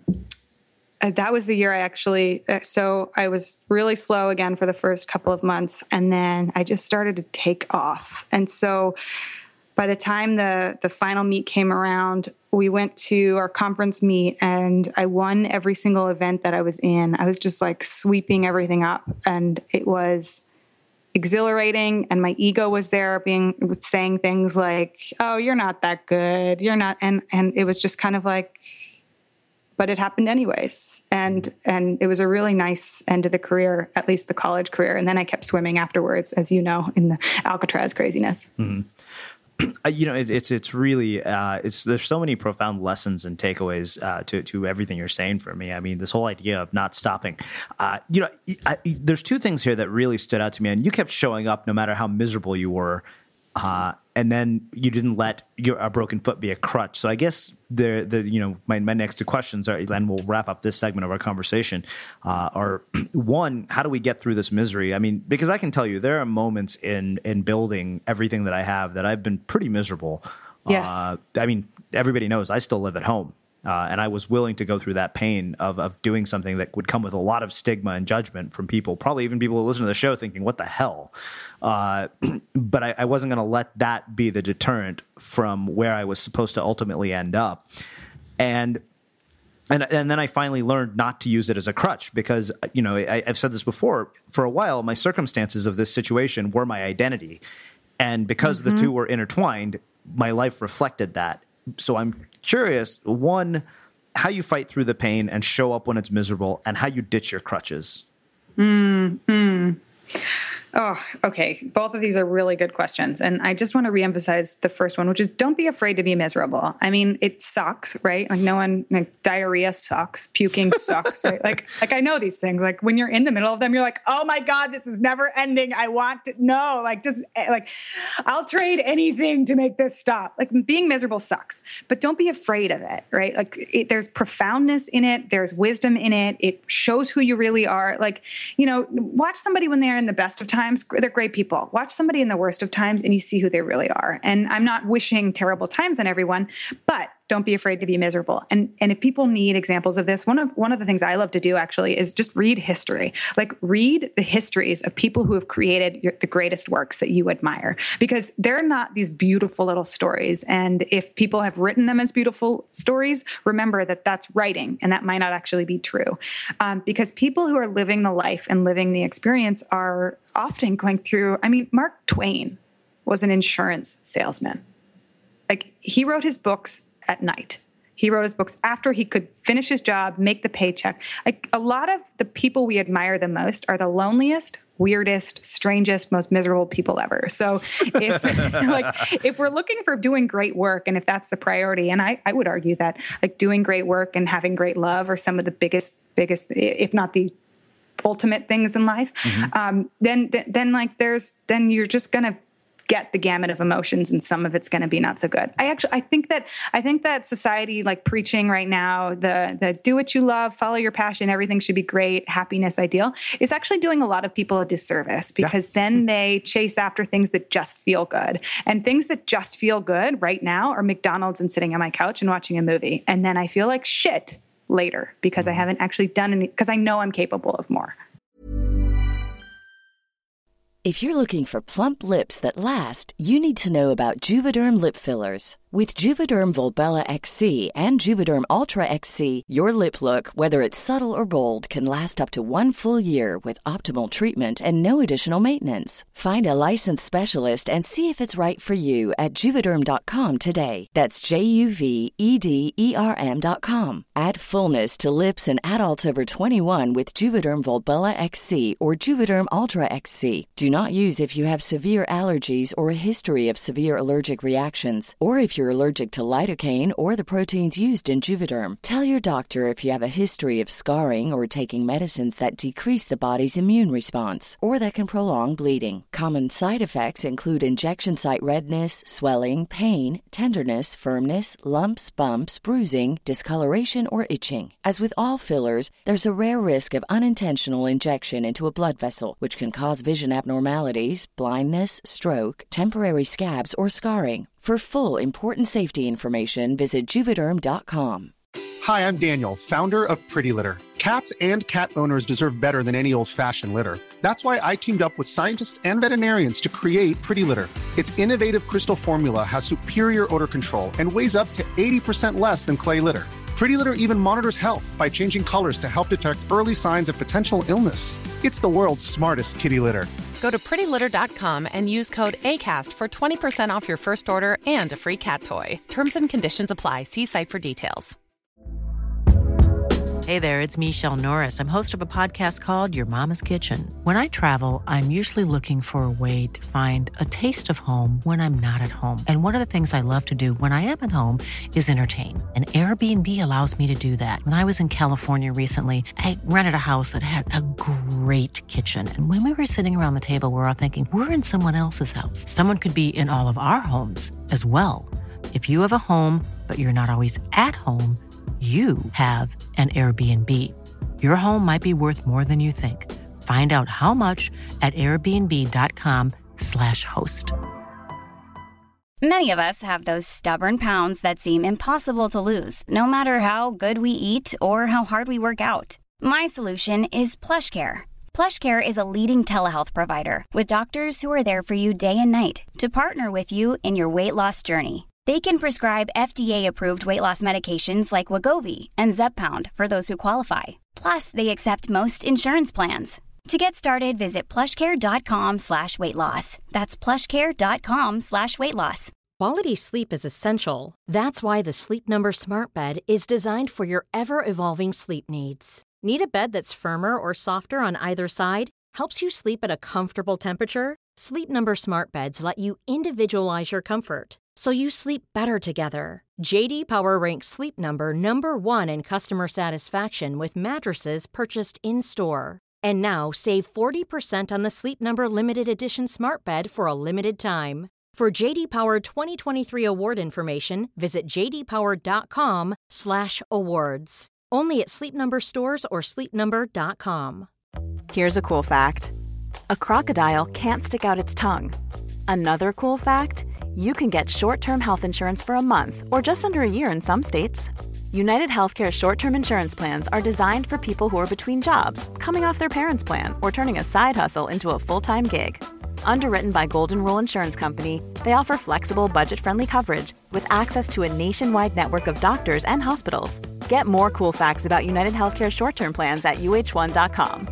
that was the year I actually, so I was really slow again for the first couple of months, and then I just started to take off. And so by the time the, the final meet came around, we went to our conference meet, and I won every single event that I was in. I was just like sweeping everything up, and it was exhilarating. And my ego was there being, saying things like, oh, you're not that good. You're not. And, and it was just kind of like, but it happened anyways. And, and it was a really nice end to the career, at least the college career. And then I kept swimming afterwards, as you know, in the Alcatraz craziness. Mm-hmm. You know, it's it's it's really uh, it's there's so many profound lessons and takeaways uh, to to everything you're saying for me. I mean, this whole idea of not stopping. Uh, you know, I, I, there's two things here that really stood out to me, and you kept showing up no matter how miserable you were, uh, and then you didn't let your a broken foot be a crutch. So I guess the the you know my my next two questions are, and we'll wrap up this segment of our conversation. Uh, are one, how do we get through this misery? I mean, because I can tell you there are moments in in building everything that I have that I've been pretty miserable. Yes. Uh, I mean, everybody knows I still live at home. Uh, and I was willing to go through that pain of of doing something that would come with a lot of stigma and judgment from people, probably even people who listen to the show thinking, what the hell? Uh, but I, I wasn't going to let that be the deterrent from where I was supposed to ultimately end up. And and and then I finally learned not to use it as a crutch because, you know, I, I've said this before, for a while, my circumstances of this situation were my identity. And because mm-hmm. the two were intertwined, my life reflected that. So I'm curious, one, how you fight through the pain and show up when it's miserable, and how you ditch your crutches. Mm, mm. Oh, okay. Both of these are really good questions. And I just want to reemphasize the first one, which is don't be afraid to be miserable. I mean, it sucks, right? Like no one, like diarrhea sucks, puking sucks, right? Like, like I know these things. Like when you're in the middle of them, you're like, oh my God, this is never ending. I want to, no, like just like, I'll trade anything to make this stop. Like being miserable sucks, but don't be afraid of it, right? Like it, there's profoundness in it. There's wisdom in it. It shows who you really are. Like, you know, watch somebody when they're in the best of times. They're great people. Watch somebody in the worst of times and you see who they really are. And I'm not wishing terrible times on everyone, but don't be afraid to be miserable. And and if people need examples of this, one of one of the things I love to do actually is just read history. Like read the histories of people who have created your, the greatest works that you admire, because they're not these beautiful little stories. And if people have written them as beautiful stories, remember that that's writing, and that might not actually be true. Um, because people who are living the life and living the experience are often going through, I mean, Mark Twain was an insurance salesman. Like he wrote his books at night. He wrote his books after he could finish his job, make the paycheck. Like a lot of the people we admire the most are the loneliest, weirdest, strangest, most miserable people ever. So if like if we're looking for doing great work, and if that's the priority, and I, I would argue that like doing great work and having great love are some of the biggest, biggest, if not the ultimate things in life, mm-hmm. um, then then like there's then you're just gonna get the gamut of emotions, and some of it's going to be not so good. I actually, I think that, I think that society, like preaching right now, the, the do what you love, follow your passion, everything should be great, happiness ideal, is actually doing a lot of people a disservice, because yeah. then they chase after things that just feel good, and things that just feel good right now are McDonald's and sitting on my couch and watching a movie. And then I feel like shit later because I haven't actually done any, because I know I'm capable of more. If you're looking for plump lips that last, you need to know about Juvederm lip fillers. With Juvederm Volbella X C and Juvederm Ultra X C, your lip look, whether it's subtle or bold, can last up to one full year with optimal treatment and no additional maintenance. Find a licensed specialist and see if it's right for you at Juvederm dot com today. That's J U V E D E R M dot com. Add fullness to lips in adults over twenty-one with Juvederm Volbella X C or Juvederm Ultra X C. Do not use if you have severe allergies or a history of severe allergic reactions, or if you're allergic to lidocaine or the proteins used in Juvederm. Tell your doctor if you have a history of scarring or taking medicines that decrease the body's immune response or that can prolong bleeding. Common side effects include injection site redness, swelling, pain, tenderness, firmness, lumps, bumps, bruising, discoloration, or itching. As with all fillers, there's a rare risk of unintentional injection into a blood vessel, which can cause vision abnormalities, blindness, stroke, temporary scabs, or scarring. For full important safety information, visit Juvederm dot com. Hi, I'm Daniel, founder of Pretty Litter. Cats and cat owners deserve better than any old-fashioned litter. That's why I teamed up with scientists and veterinarians to create Pretty Litter. Its innovative crystal formula has superior odor control and weighs up to eighty percent less than clay litter. Pretty Litter even monitors health by changing colors to help detect early signs of potential illness. It's the world's smartest kitty litter. Go to pretty litter dot com and use code ACAST for twenty percent off your first order and a free cat toy. Terms and conditions apply. See site for details. Hey there, it's Michelle Norris. I'm host of a podcast called Your Mama's Kitchen. When I travel, I'm usually looking for a way to find a taste of home when I'm not at home. And one of the things I love to do when I am at home is entertain. And Airbnb allows me to do that. When I was in California recently, I rented a house that had a great kitchen. And when we were sitting around the table, we were all thinking, we're in someone else's house. Someone could be in all of our homes as well. If you have a home, but you're not always at home, you have an Airbnb. Your home might be worth more than you think. Find out how much at airbnb dot com slash host. Many of us have those stubborn pounds that seem impossible to lose, no matter how good we eat or how hard we work out. My solution is PlushCare. PlushCare is a leading telehealth provider with doctors who are there for you day and night to partner with you in your weight loss journey. They can prescribe F D A-approved weight loss medications like Wegovy and Zepbound for those who qualify. Plus, they accept most insurance plans. To get started, visit plushcare.com slash weight loss. That's plushcare.com slash weight loss. Quality sleep is essential. That's why the Sleep Number Smart Bed is designed for your ever-evolving sleep needs. Need a bed that's firmer or softer on either side? Helps you sleep at a comfortable temperature? Sleep Number Smart Beds let you individualize your comfort, so you sleep better together. J D Power ranks Sleep Number number one in customer satisfaction with mattresses purchased in-store. And now save forty percent on the Sleep Number Limited Edition Smart Bed for a limited time. For J D Power twenty twenty-three award information, visit j d power dot com slash awards. Only at Sleep Number stores or sleep number dot com. Here's a cool fact. A crocodile can't stick out its tongue. Another cool fact, you can get short-term health insurance for a month or just under a year in some states. United Healthcare short-term insurance plans are designed for people who are between jobs, coming off their parents' plan, or turning a side hustle into a full-time gig. Underwritten by Golden Rule Insurance Company, they offer flexible, budget-friendly coverage with access to a nationwide network of doctors and hospitals. Get more cool facts about United Healthcare short-term plans at u h one dot com.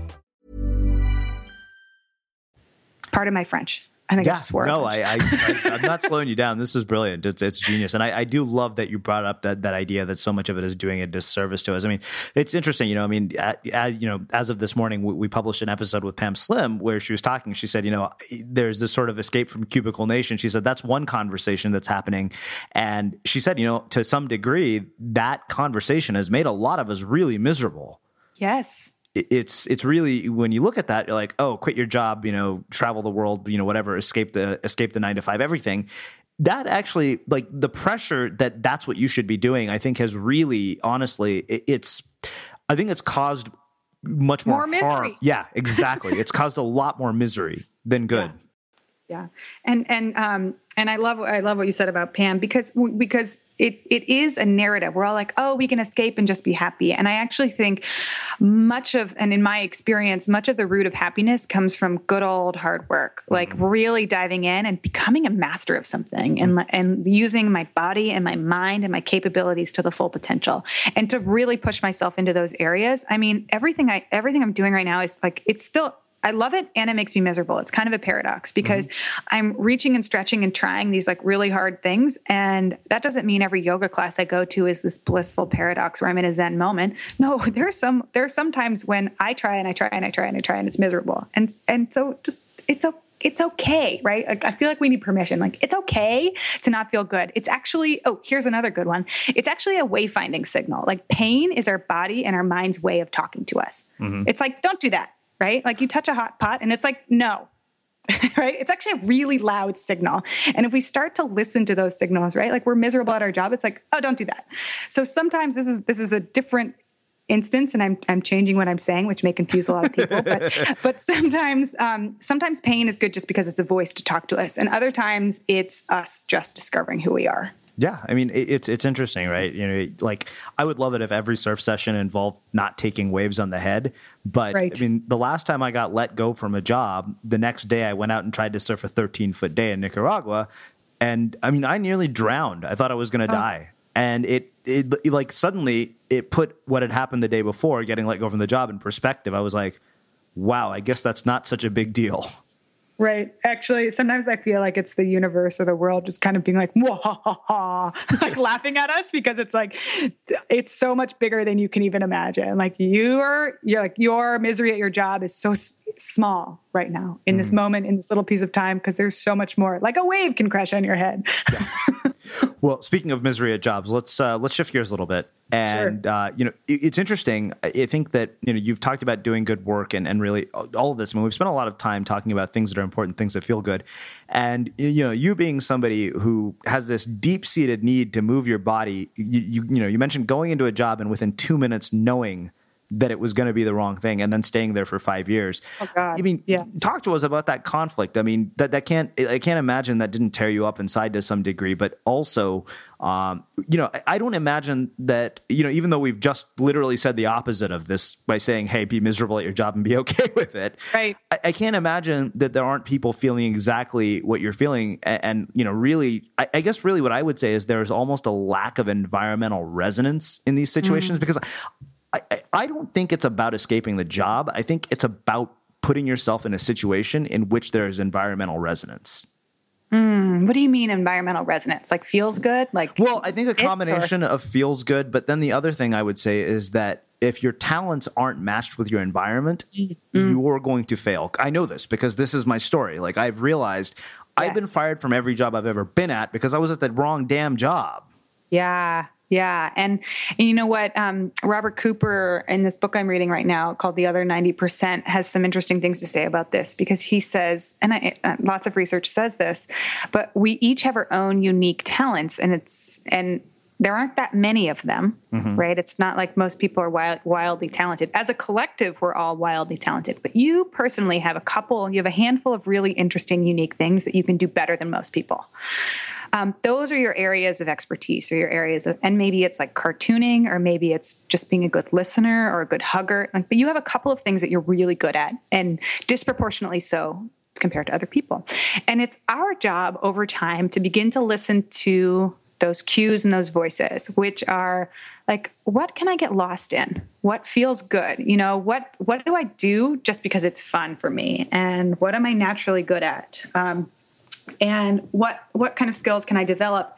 Pardon my French. I think yeah, I just swore. No, I, I, I, I'm not slowing you down. This is brilliant. It's it's genius. And I, I do love that you brought up that that idea that so much of it is doing a disservice to us. I mean, it's interesting, you know, I mean, at, at, you know, as of this morning, we, we published an episode with Pam Slim where she was talking. She said, you know, there's this sort of escape from Cubicle Nation. She said, that's one conversation that's happening. And she said, you know, to some degree, that conversation has made a lot of us really miserable. Yes. It's it's really, when you look at that, you're like, oh, quit your job, you know, travel the world, you know, whatever, escape the escape the nine to five, everything. That actually, like, the pressure that that's what you should be doing, I think has really, honestly, it, it's, I think it's caused much more, more misery. harm. Yeah, exactly. It's caused a lot more misery than good. Yeah. Yeah. And, and, um, And I love I love what you said about Pam, because because it it is a narrative. We're all like, oh, we can escape and just be happy. And I actually think much of, and in my experience, much of the root of happiness comes from good old hard work, like really diving in and becoming a master of something, and and using my body and my mind and my capabilities to the full potential, and to really push myself into those areas. I mean, everything I everything I'm doing right now is like, it's still, I love it and it makes me miserable. It's kind of a paradox, because mm-hmm. I'm reaching and stretching and trying these like really hard things. And that doesn't mean every yoga class I go to is this blissful paradox where I'm in a Zen moment. No, there's some, there's some times when I try and I try and I try and I try and it's miserable. And, and so just, it's okay. It's okay, right? Like, I feel like we need permission. Like, it's okay to not feel good. It's actually, oh, here's another good one. It's actually a wayfinding signal. Like, pain is our body and our mind's way of talking to us. Mm-hmm. It's like, don't do that, right? Like, you touch a hot pot and it's like, no, right? It's actually a really loud signal. And if we start to listen to those signals, right? Like, we're miserable at our job. It's like, oh, don't do that. So sometimes this is, this is a different instance, and I'm I'm changing what I'm saying, which may confuse a lot of people. But but sometimes um, sometimes pain is good just because it's a voice to talk to us, and other times it's us just discovering who we are. Yeah, I mean, it, it's it's interesting, right? You know, like, I would love it if every surf session involved not taking waves on the head. But right. I mean, the last time I got let go from a job, the next day I went out and tried to surf a thirteen foot day in Nicaragua, and I mean, I nearly drowned. I thought I was going to oh. die. And it, it, like, suddenly it put what had happened the day before, getting let go from the job, in perspective. I was like, wow, I guess that's not such a big deal. Right. Actually, sometimes I feel like it's the universe or the world just kind of being like, whoa, ha, ha, ha, like laughing at us, because it's like, it's so much bigger than you can even imagine. Like, you're, you're like, your misery at your job is so s- small right now in mm. this moment, in this little piece of time, because there's so much more. Like, a wave can crash on your head. Yeah. Well, speaking of misery at jobs, let's uh, let's shift gears a little bit. And, sure. uh, you know, it, it's interesting. I think that, you know, you've talked about doing good work and, and really all of this. I mean, we've spent a lot of time talking about things that are important, things that feel good. And, you know, you being somebody who has this deep-seated need to move your body, you, you, you know, you mentioned going into a job and within two minutes knowing that it was going to be the wrong thing, and then staying there for five years. Oh God. I mean, yes. Talk to us about that conflict. I mean, that, that can't, I can't imagine that didn't tear you up inside to some degree, but also, um, you know, I, I don't imagine that, you know, even though we've just literally said the opposite of this by saying, hey, be miserable at your job and be okay with it. Right. I, I can't imagine that there aren't people feeling exactly what you're feeling. And, and you know, really, I, I guess really what I would say is there's almost a lack of environmental resonance in these situations, mm-hmm. because I, I don't think it's about escaping the job. I think it's about putting yourself in a situation in which there is environmental resonance. Mm, what do you mean environmental resonance? Like, feels good? Like, well, I think a combination or- of feels good, but then the other thing I would say is that if your talents aren't matched with your environment, mm. you're going to fail. I know this because this is my story. Like, I've realized yes. I've been fired from every job I've ever been at because I was at the wrong damn job. Yeah. Yeah. And, and you know what? Um, Robert Cooper, in this book I'm reading right now called The Other ninety percent, has some interesting things to say about this, because he says, and I, uh, lots of research says this, but we each have our own unique talents, and it's, and there aren't that many of them, mm-hmm. right? It's not like most people are wild, wildly talented. As a collective, we're all wildly talented, but you personally have a couple, you have a handful of really interesting, unique things that you can do better than most people. Um, those are your areas of expertise, or your areas of, and maybe it's like cartooning, or maybe it's just being a good listener or a good hugger. Like, but you have a couple of things that you're really good at, and disproportionately so compared to other people. And it's our job over time to begin to listen to those cues and those voices, which are like, what can I get lost in? What feels good? You know, what, what do I do just because it's fun for me? And what am I naturally good at? Um, And what what kind of skills can I develop?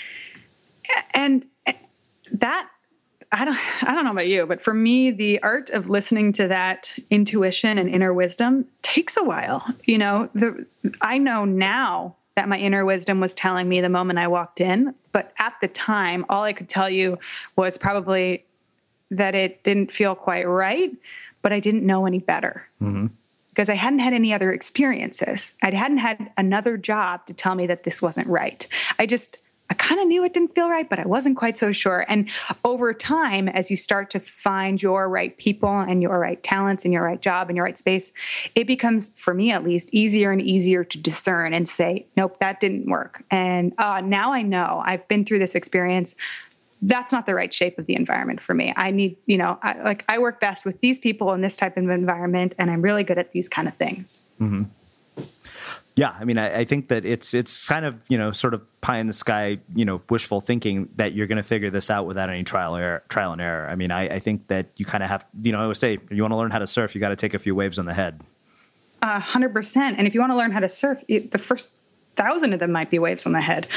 And that, I don't I don't know about you, but for me, the art of listening to that intuition and inner wisdom takes a while. You know, the I know now that my inner wisdom was telling me the moment I walked in, but at the time, all I could tell you was probably that it didn't feel quite right, but I didn't know any better. Mm-hmm. Because I hadn't had any other experiences. I hadn't had another job to tell me that this wasn't right. I just I kind of knew it didn't feel right, but I wasn't quite so sure. And over time, as you start to find your right people and your right talents and your right job and your right space, it becomes, for me at least, easier and easier to discern and say, nope, that didn't work. And uh, now I know I've been through this experience. That's not the right shape of the environment for me. I need, you know, I, like I work best with these people in this type of environment, and I'm really good at these kind of things. Mm-hmm. Yeah, I mean, I, I think that it's it's kind of, you know, sort of pie in the sky, you know, wishful thinking that you're going to figure this out without any trial error, trial and error. I mean, I, I think that you kind of have, you know, I always say, if you want to learn how to surf, you got to take a few waves on the head. A hundred percent. And if you want to learn how to surf, it, the first thousand of them might be waves on the head.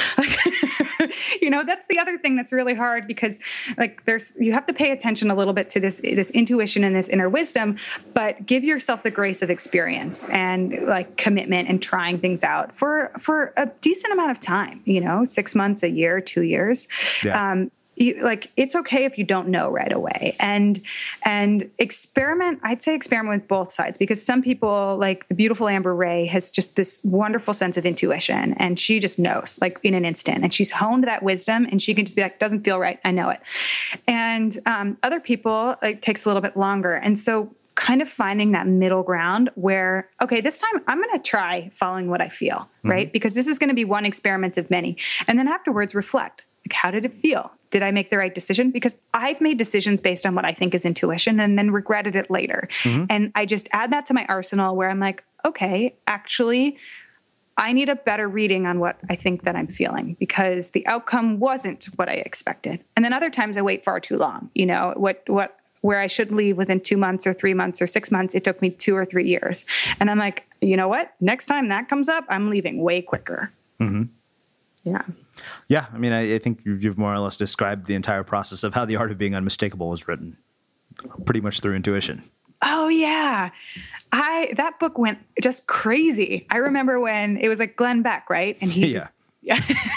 You know, that's the other thing that's really hard, because like there's, you have to pay attention a little bit to this, this intuition and this inner wisdom, but give yourself the grace of experience and like commitment and trying things out for, for a decent amount of time, you know, six months, a year, two years. Yeah. Um, You, like, it's okay if you don't know right away, and and experiment. I'd say experiment with both sides, because some people, like the beautiful Amber Ray, has just this wonderful sense of intuition, and she just knows like in an instant, and she's honed that wisdom, and she can just be like, doesn't feel right, I know it. And um, other people, like, it takes a little bit longer, and so kind of finding that middle ground where, okay, this time I'm going to try following what I feel, mm-hmm. right? Because this is going to be one experiment of many, and then afterwards reflect. Like, how did it feel? Did I make the right decision? Because I've made decisions based on what I think is intuition and then regretted it later. Mm-hmm. And I just add that to my arsenal where I'm like, okay, actually, I need a better reading on what I think that I'm feeling, because the outcome wasn't what I expected. And then other times I wait far too long. You know, what, what, where I should leave within two months or three months or six months, it took me two or three years. And I'm like, you know what? Next time that comes up, I'm leaving way quicker. Mm-hmm. Yeah. Yeah. I mean, I, I think you've more or less described the entire process of how The Art of Being Unmistakable was written, pretty much through intuition. Oh yeah. I, that book went just crazy. I remember when it was like Glenn Beck, right? And he yeah. just, yeah.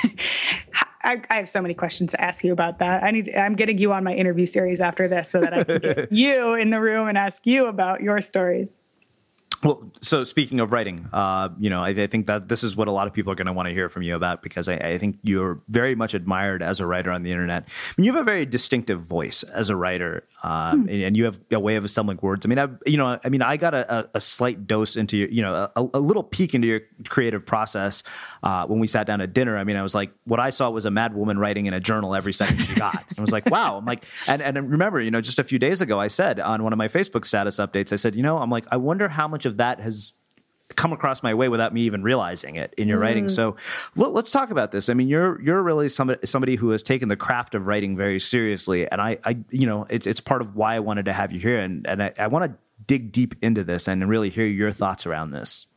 I, I have so many questions to ask you about that. I need, I'm getting you on my interview series after this so that I can get you in the room and ask you about your stories. Well, so speaking of writing, uh, you know, I, I think that this is what a lot of people are going to want to hear from you about, because I, I think you're very much admired as a writer on the internet. I mean, you have a very distinctive voice as a writer, uh, hmm. and, and you have a way of assembling words. I mean, I, you know, I mean, I got a, a slight dose into your, you know, a, a little peek into your creative process uh, when we sat down at dinner. I mean, I was like, what I saw was a mad woman writing in a journal every second she got. I was like, wow. I'm like, and, and remember, you know, just a few days ago, I said on one of my Facebook status updates, I said, you know, I'm like, I wonder how much of that has come across my way without me even realizing it in your mm. writing. So l- let's talk about this. I mean, you're you're really somebody somebody who has taken the craft of writing very seriously, and I, I you know, it's it's part of why I wanted to have you here, and and I, I want to dig deep into this and really hear your thoughts around this.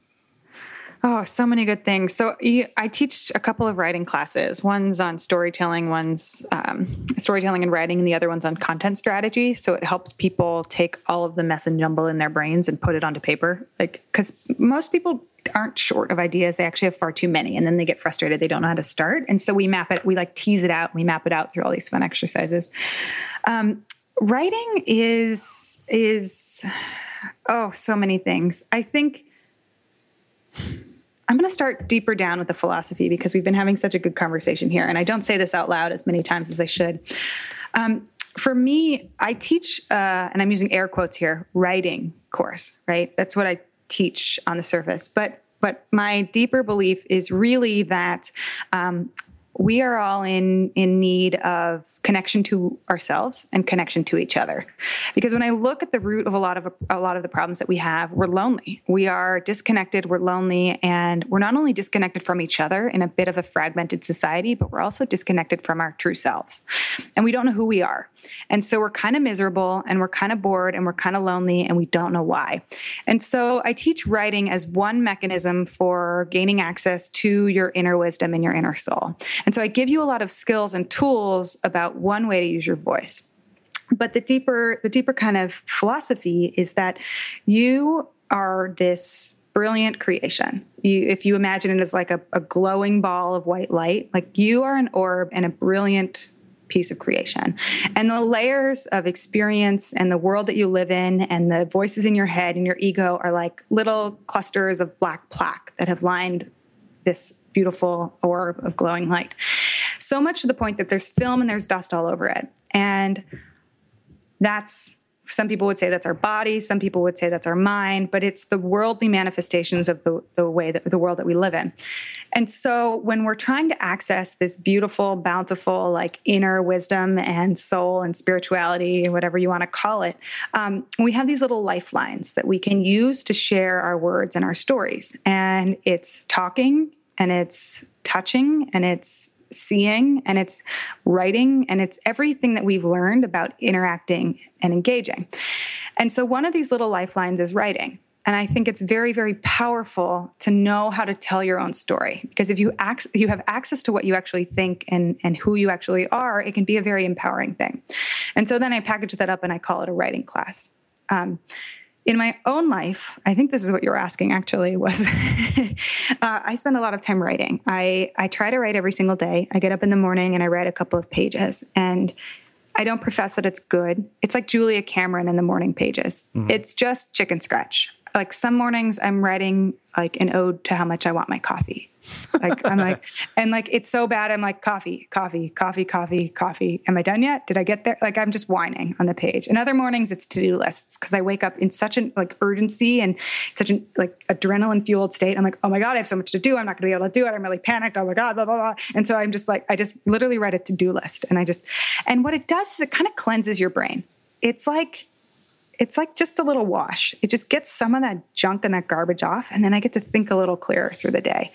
Oh, so many good things. So you, I teach a couple of writing classes. One's on storytelling, one's um, storytelling and writing, and the other one's on content strategy. So it helps people take all of the mess and jumble in their brains and put it onto paper. Like, because most people aren't short of ideas. They actually have far too many, and then they get frustrated. They don't know how to start. And so we map it, we like tease it out. We map it out through all these fun exercises. Um, writing is, is, oh, so many things. I think I'm going to start deeper down with the philosophy, because we've been having such a good conversation here. And I don't say this out loud as many times as I should. Um, for me, I teach, uh, and I'm using air quotes here, writing course, right? That's what I teach on the surface. But, but my deeper belief is really that, um, we are all in, in need of connection to ourselves and connection to each other. Because when I look at the root of a lot of a lot of the problems that we have, we're lonely. We are disconnected, we're lonely, and we're not only disconnected from each other in a bit of a fragmented society, but we're also disconnected from our true selves. And we don't know who we are. And so we're kind of miserable, and we're kind of bored, and we're kind of lonely, and we don't know why. And so I teach writing as one mechanism for gaining access to your inner wisdom and your inner soul. And so I give you a lot of skills and tools about one way to use your voice. But the deeper, the deeper kind of philosophy is that you are this brilliant creation. You, if you imagine it as like a, a glowing ball of white light, like you are an orb and a brilliant piece of creation. And the layers of experience and the world that you live in and the voices in your head and your ego are like little clusters of black plaque that have lined this beautiful orb of glowing light. so much to the point that there's film and there's dust all over it. And that's, some people would say that's our body. Some people would say that's our mind, but it's the worldly manifestations of the, the way that the world that we live in. And so when we're trying to access this beautiful, bountiful, like inner wisdom and soul and spirituality, whatever you want to call it, um, we have these little lifelines that we can use to share our words and our stories. And it's talking, and it's touching, and it's seeing, and it's writing, and it's everything that we've learned about interacting and engaging. And so one of these little lifelines is writing. And I think it's very, very powerful to know how to tell your own story, because if you ac- you have access to what you actually think and, and who you actually are, it can be a very empowering thing. And so then I package that up and I call it a writing class. Um, In my own life, I think this is what you were asking actually, was uh, I spend a lot of time writing. I, I try to write every single day. I get up in the morning and I write a couple of pages. And I don't profess that it's good. It's like Julia Cameron in the morning pages. Mm-hmm. It's just chicken scratch. Like some mornings I'm writing like an ode to how much I want my coffee. Like I'm like, and like, it's so bad. I'm like, coffee, coffee, coffee, coffee, coffee. Am I done yet? Did I get there? Like, I'm just whining on the page. And other mornings it's to-do lists, because I wake up in such an like urgency and such an like adrenaline fueled state. I'm like, oh my God, I have so much to do. I'm not going to be able to do it. I'm really panicked. Oh my God, blah, blah, blah. And so I'm just like, I just literally write a to-do list. And I just, and what it does is it kind of cleanses your brain. It's like, It's like just a little wash. It just gets some of that junk and that garbage off. And then I get to think a little clearer through the day.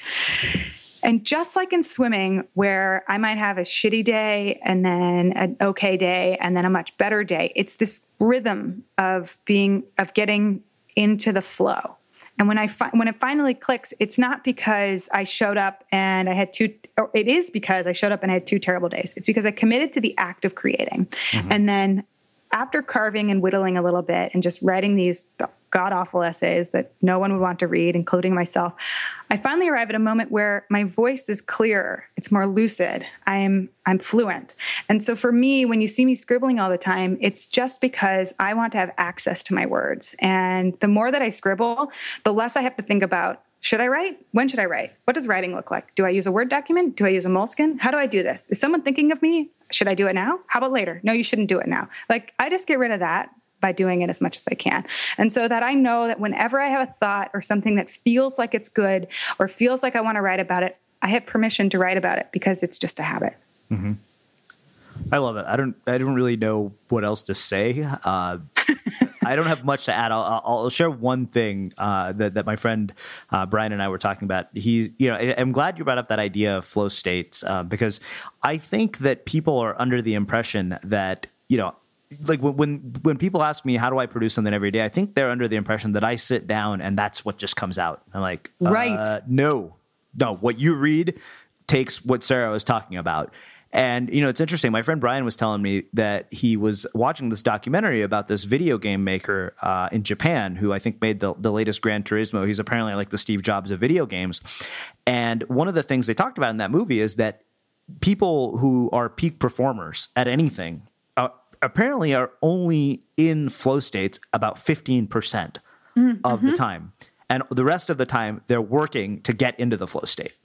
And just like in swimming, where I might have a shitty day and then an okay day and then a much better day, it's this rhythm of being, of getting into the flow. And when I fi- when it finally clicks, it's not because I showed up and I had two, or it is because I showed up and I had two terrible days. It's because I committed to the act of creating. Mm-hmm. And then after carving and whittling a little bit and just writing these god-awful essays that no one would want to read, including myself, I finally arrive at a moment where my voice is clearer. It's more lucid. I'm I'm fluent. And so for me, when you see me scribbling all the time, it's just because I want to have access to my words. And the more that I scribble, the less I have to think about, should I write? When should I write? What does writing look like? Do I use a Word document? Do I use a Moleskine? How do I do this? Is someone thinking of me? Should I do it now? How about later? No, you shouldn't do it now. Like, I just get rid of that by doing it as much as I can. And so that I know that whenever I have a thought or something that feels like it's good or feels like I want to write about it, I have permission to write about it because it's just a habit. Mm-hmm. I love it. I don't, I don't really know what else to say. Uh, I don't have much to add. I'll, I'll share one thing uh, that, that my friend uh, Brian and I were talking about. He, you know, I'm glad you brought up that idea of flow states uh, because I think that people are under the impression that, you know, like when, when when people ask me, how do I produce something every day? I think they're under the impression that I sit down and that's what just comes out. I'm like, right. Uh, no, no. What you read takes what Sarah was talking about. And, you know, it's interesting. My friend Brian was telling me that he was watching this documentary about this video game maker uh, in Japan who I think made the, the latest Gran Turismo. He's apparently like the Steve Jobs of video games. And one of the things they talked about in that movie is that people who are peak performers at anything uh, apparently are only in flow states about fifteen percent mm-hmm. of the time. And the rest of the time, they're working to get into the flow state.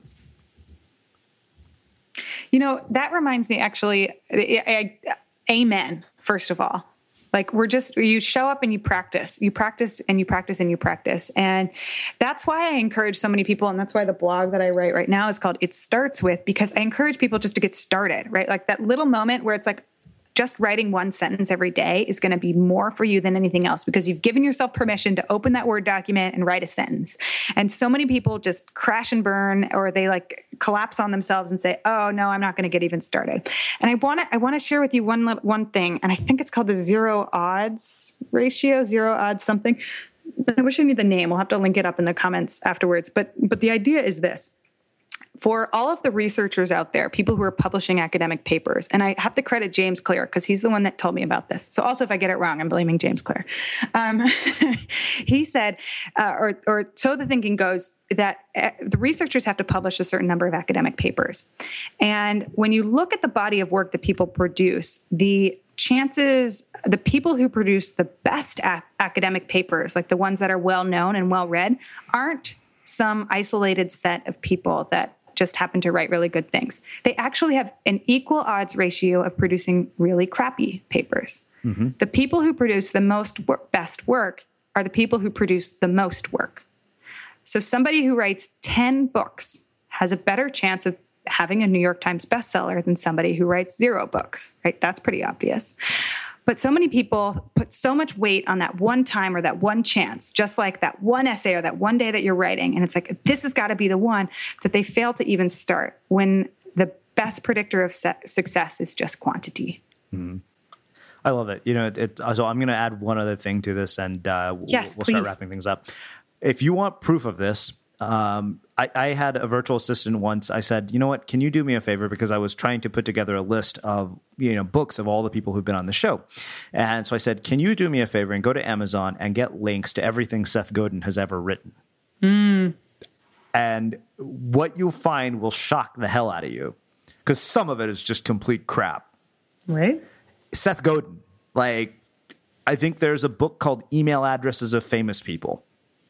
You know, that reminds me actually, I, I, amen, first of all. Like we're just, you show up and you practice, you practice and you practice and you practice. And that's why I encourage so many people. And that's why the blog that I write right now is called It Starts With, because I encourage people just to get started, right? Like that little moment where it's like, just writing one sentence every day is going to be more for you than anything else because you've given yourself permission to open that Word document and write a sentence. And so many people just crash and burn, or they like collapse on themselves and say, oh no, I'm not going to get even started. And I want to, I want to share with you one, one thing. And I think it's called the zero odds ratio, zero odds something. I wish I knew the name. We'll have to link it up in the comments afterwards. But, but the idea is this. For all of the researchers out there, people who are publishing academic papers, and I have to credit James Clear because he's the one that told me about this. So also if I get it wrong, I'm blaming James Clear. Um, he said, uh, or, or so the thinking goes, that uh, the researchers have to publish a certain number of academic papers. And when you look at the body of work that people produce, the chances, the people who produce the best a- academic papers, like the ones that are well known and well read, aren't some isolated set of people that just happen to write really good things. They actually have an equal odds ratio of producing really crappy papers. Mm-hmm. The people who produce the most work, best work are the people who produce the most work. So somebody who writes ten books has a better chance of having a New York Times bestseller than somebody who writes zero books, right? That's pretty obvious. But so many people put so much weight on that one time or that one chance, just like that one essay or that one day that you're writing. And it's like, this has got to be the one, that they fail to even start when the best predictor of se- success is just quantity. Mm-hmm. I love it. You know, it, it, so I'm going to add one other thing to this, and uh, yes, we'll, we'll please. start wrapping things up. If you want proof of this, um, I, I had a virtual assistant once. I said, you know what, can you do me a favor? Because I was trying to put together a list of, you know, books of all the people who've been on the show. And so I said, can you do me a favor and go to Amazon and get links to everything Seth Godin has ever written? Mm. And what you'll find will shock the hell out of you, because some of it is just complete crap. Right. Seth Godin, like, I think there's a book called Email Addresses of Famous People.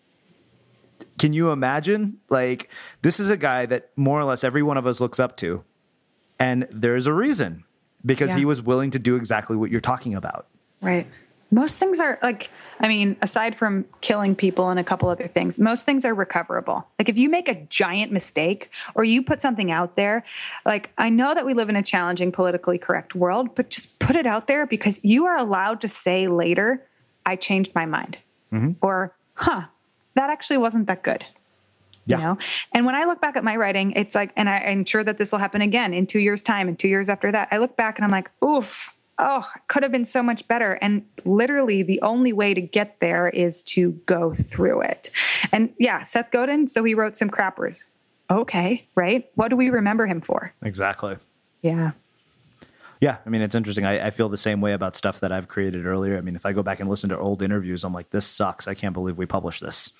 Can you imagine? Like, this is a guy that more or less every one of us looks up to. And there's a reason, because yeah. he was willing to do exactly what you're talking about. Right. Most things are like, I mean, aside from killing people and a couple other things, most things are recoverable. Like if you make a giant mistake or you put something out there, like I know that we live in a challenging, politically correct world, but just put it out there, because you are allowed to say later, I changed my mind. Mm-hmm. Or, huh, that actually wasn't that good. Yeah. You know? And when I look back at my writing, it's like, and I, I'm sure that this will happen again in two years' time and two years after that, I look back and I'm like, oof, oh, it could have been so much better. And literally the only way to get there is to go through it. And yeah, Seth Godin, so he wrote some crappers. Okay, right? What do we remember him for? Exactly. Yeah. Yeah, I mean, it's interesting. I, I feel the same way about stuff that I've created earlier. I mean, if I go back and listen to old interviews, I'm like, this sucks. I can't believe we published this.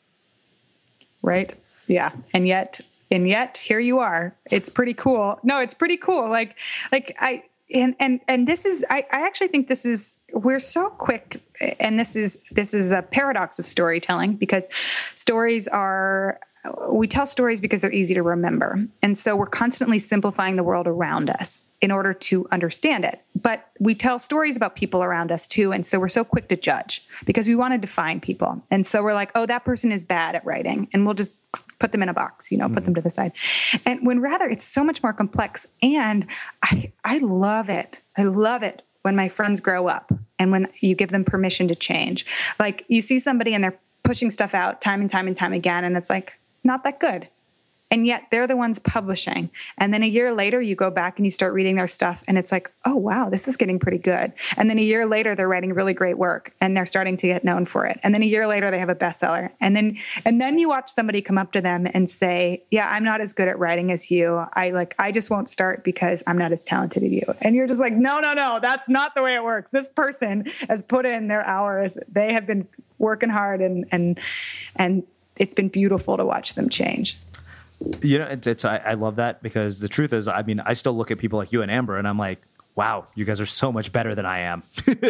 Right? Yeah. And yet, and yet here you are. It's pretty cool. No, it's pretty cool. Like, like I, and, and, and this is, I, I actually think this is, we're so quick, and this is, this is a paradox of storytelling, because stories are, we tell stories because they're easy to remember. And so we're constantly simplifying the world around us in order to understand it. But we tell stories about people around us too. And so we're so quick to judge because we want to define people. And so we're like, oh, that person is bad at writing, and we'll just put them in a box, you know, mm-hmm. put them to the side. And when rather it's so much more complex. And I, I love it. I love it when my friends grow up and when you give them permission to change. Like you see somebody and they're pushing stuff out time and time and time again, and it's like, not that good. And yet they're the ones publishing. And then a year later, you go back and you start reading their stuff, and it's like, oh, wow, this is getting pretty good. And then a year later, they're writing really great work and they're starting to get known for it. And then a year later, they have a bestseller. And then, and then you watch somebody come up to them and say, yeah, I'm not as good at writing as you. I like, I just won't start because I'm not as talented as you. And you're just like, no, no, no, that's not the way it works. This person has put in their hours. They have been working hard, and, and, and it's been beautiful to watch them change. You know, it's, it's I, I love that, because the truth is, I mean, I still look at people like you and Amber, and I'm like, wow, you guys are so much better than I am.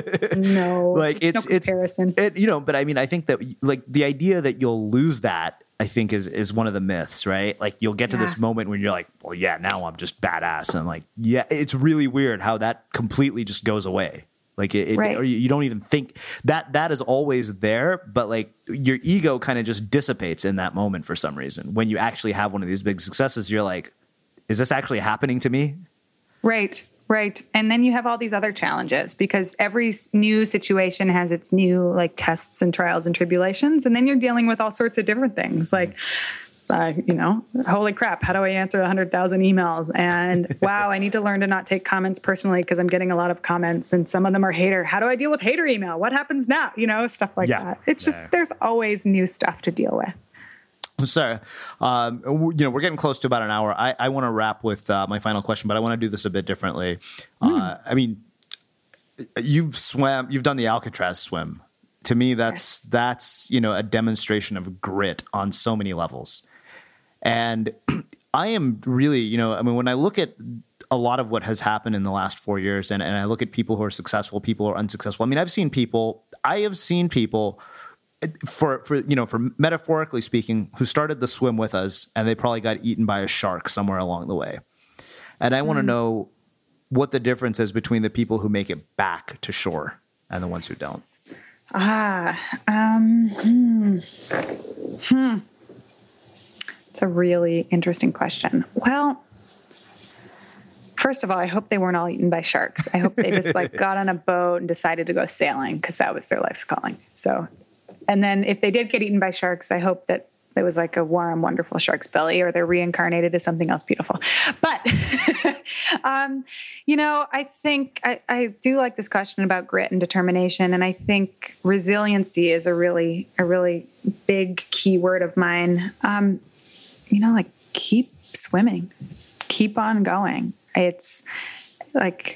No, like it's no comparison. It's it, you know, but I mean, I think that like the idea that you'll lose that, I think is is one of the myths, right? Like you'll get to yeah. this moment when you're like, well, yeah, now I'm just badass. And I'm like, yeah, it's really weird how that completely just goes away. Like it, right. it or you don't even think that that is always there, but like your ego kind of just dissipates in that moment for some reason. When you actually have one of these big successes, you're like, is this actually happening to me? Right, right. And then you have all these other challenges, because every new situation has its new like tests and trials and tribulations. And then you're dealing with all sorts of different things like, Uh, you know, holy crap, how do I answer one hundred thousand emails? And wow, I need to learn to not take comments personally because I'm getting a lot of comments and some of them are hater. How do I deal with hater email? What happens now? You know, stuff like yeah. that. It's just, yeah. there's always new stuff to deal with. Sarah, um, you know, we're getting close to about an hour. I, I want to wrap with uh, my final question, but I want to do this a bit differently. Mm. Uh, I mean, you've swam, you've done the Alcatraz swim. To me, that's, yes. that's, you know, a demonstration of grit on so many levels. And I am really, you know, I mean, when I look at a lot of what has happened in the last four years and, and I look at people who are successful, people who are unsuccessful. I mean, I've seen people, I have seen people for, for, you know, for metaphorically speaking, who started the swim with us and they probably got eaten by a shark somewhere along the way. And I mm. want to know what the difference is between the people who make it back to shore and the ones who don't. Ah, um, hmm. hmm. It's a really interesting question. Well, first of all, I hope they weren't all eaten by sharks. I hope they just like got on a boat and decided to go sailing because that was their life's calling. So, and then if they did get eaten by sharks, I hope that it was like a warm, wonderful shark's belly, or they're reincarnated as something else beautiful. But, um, you know, I think I, I do like this question about grit and determination. And I think resiliency is a really, a really big key word of mine. Um, you know, like keep swimming, keep on going. It's like,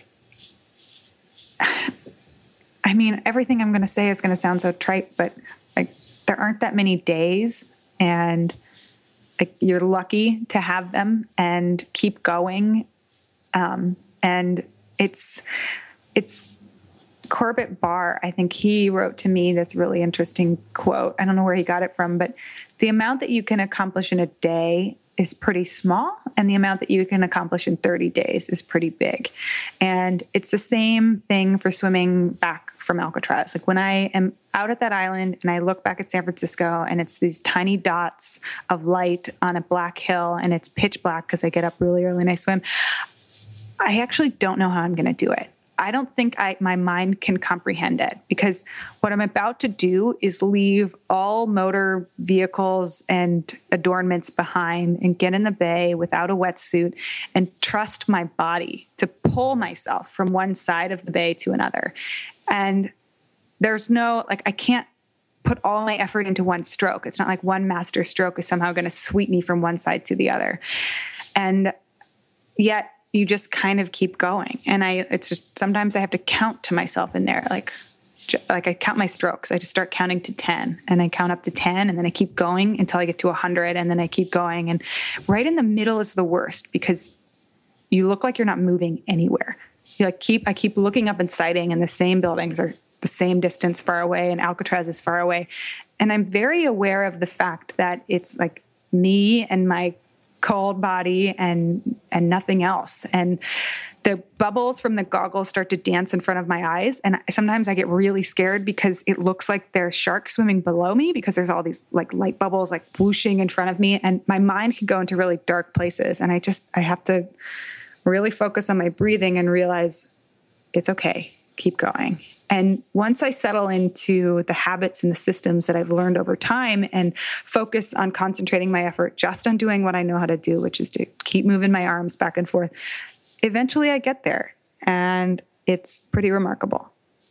I mean, everything I'm going to say is going to sound so trite, but like there aren't that many days. And like, you're lucky to have them and keep going. Um, and it's, it's Corbett Barr. I think he wrote to me this really interesting quote. I don't know where he got it from, but the amount that you can accomplish in a day is pretty small, and the amount that you can accomplish in thirty days is pretty big. And it's the same thing for swimming back from Alcatraz. Like when I am out at that island and I look back at San Francisco and it's these tiny dots of light on a black hill and it's pitch black because I get up really early and I swim, I actually don't know how I'm going to do it. I don't think I, my mind can comprehend it, because what I'm about to do is leave all motor vehicles and adornments behind and get in the bay without a wetsuit and trust my body to pull myself from one side of the bay to another. And there's no, like, I can't put all my effort into one stroke. It's not like one master stroke is somehow going to sweep me from one side to the other. And yet, you just kind of keep going. And I, it's just, sometimes I have to count to myself in there. Like, like I count my strokes. I just start counting to ten and I count up to ten and then I keep going until I get to a hundred and then I keep going. And right in the middle is the worst, because you look like you're not moving anywhere. You like keep, I keep looking up and sighting, and the same buildings are the same distance far away, and Alcatraz is far away. And I'm very aware of the fact that it's like me and my cold body and and nothing else. And the bubbles from the goggles start to dance in front of my eyes. And sometimes I get really scared because it looks like there's sharks swimming below me, because there's all these like light bubbles like whooshing in front of me. And my mind can go into really dark places. And I just, I have to really focus on my breathing and realize it's okay. Keep going. And once I settle into the habits and the systems that I've learned over time and focus on concentrating my effort just on doing what I know how to do, which is to keep moving my arms back and forth, eventually I get there. And it's pretty remarkable.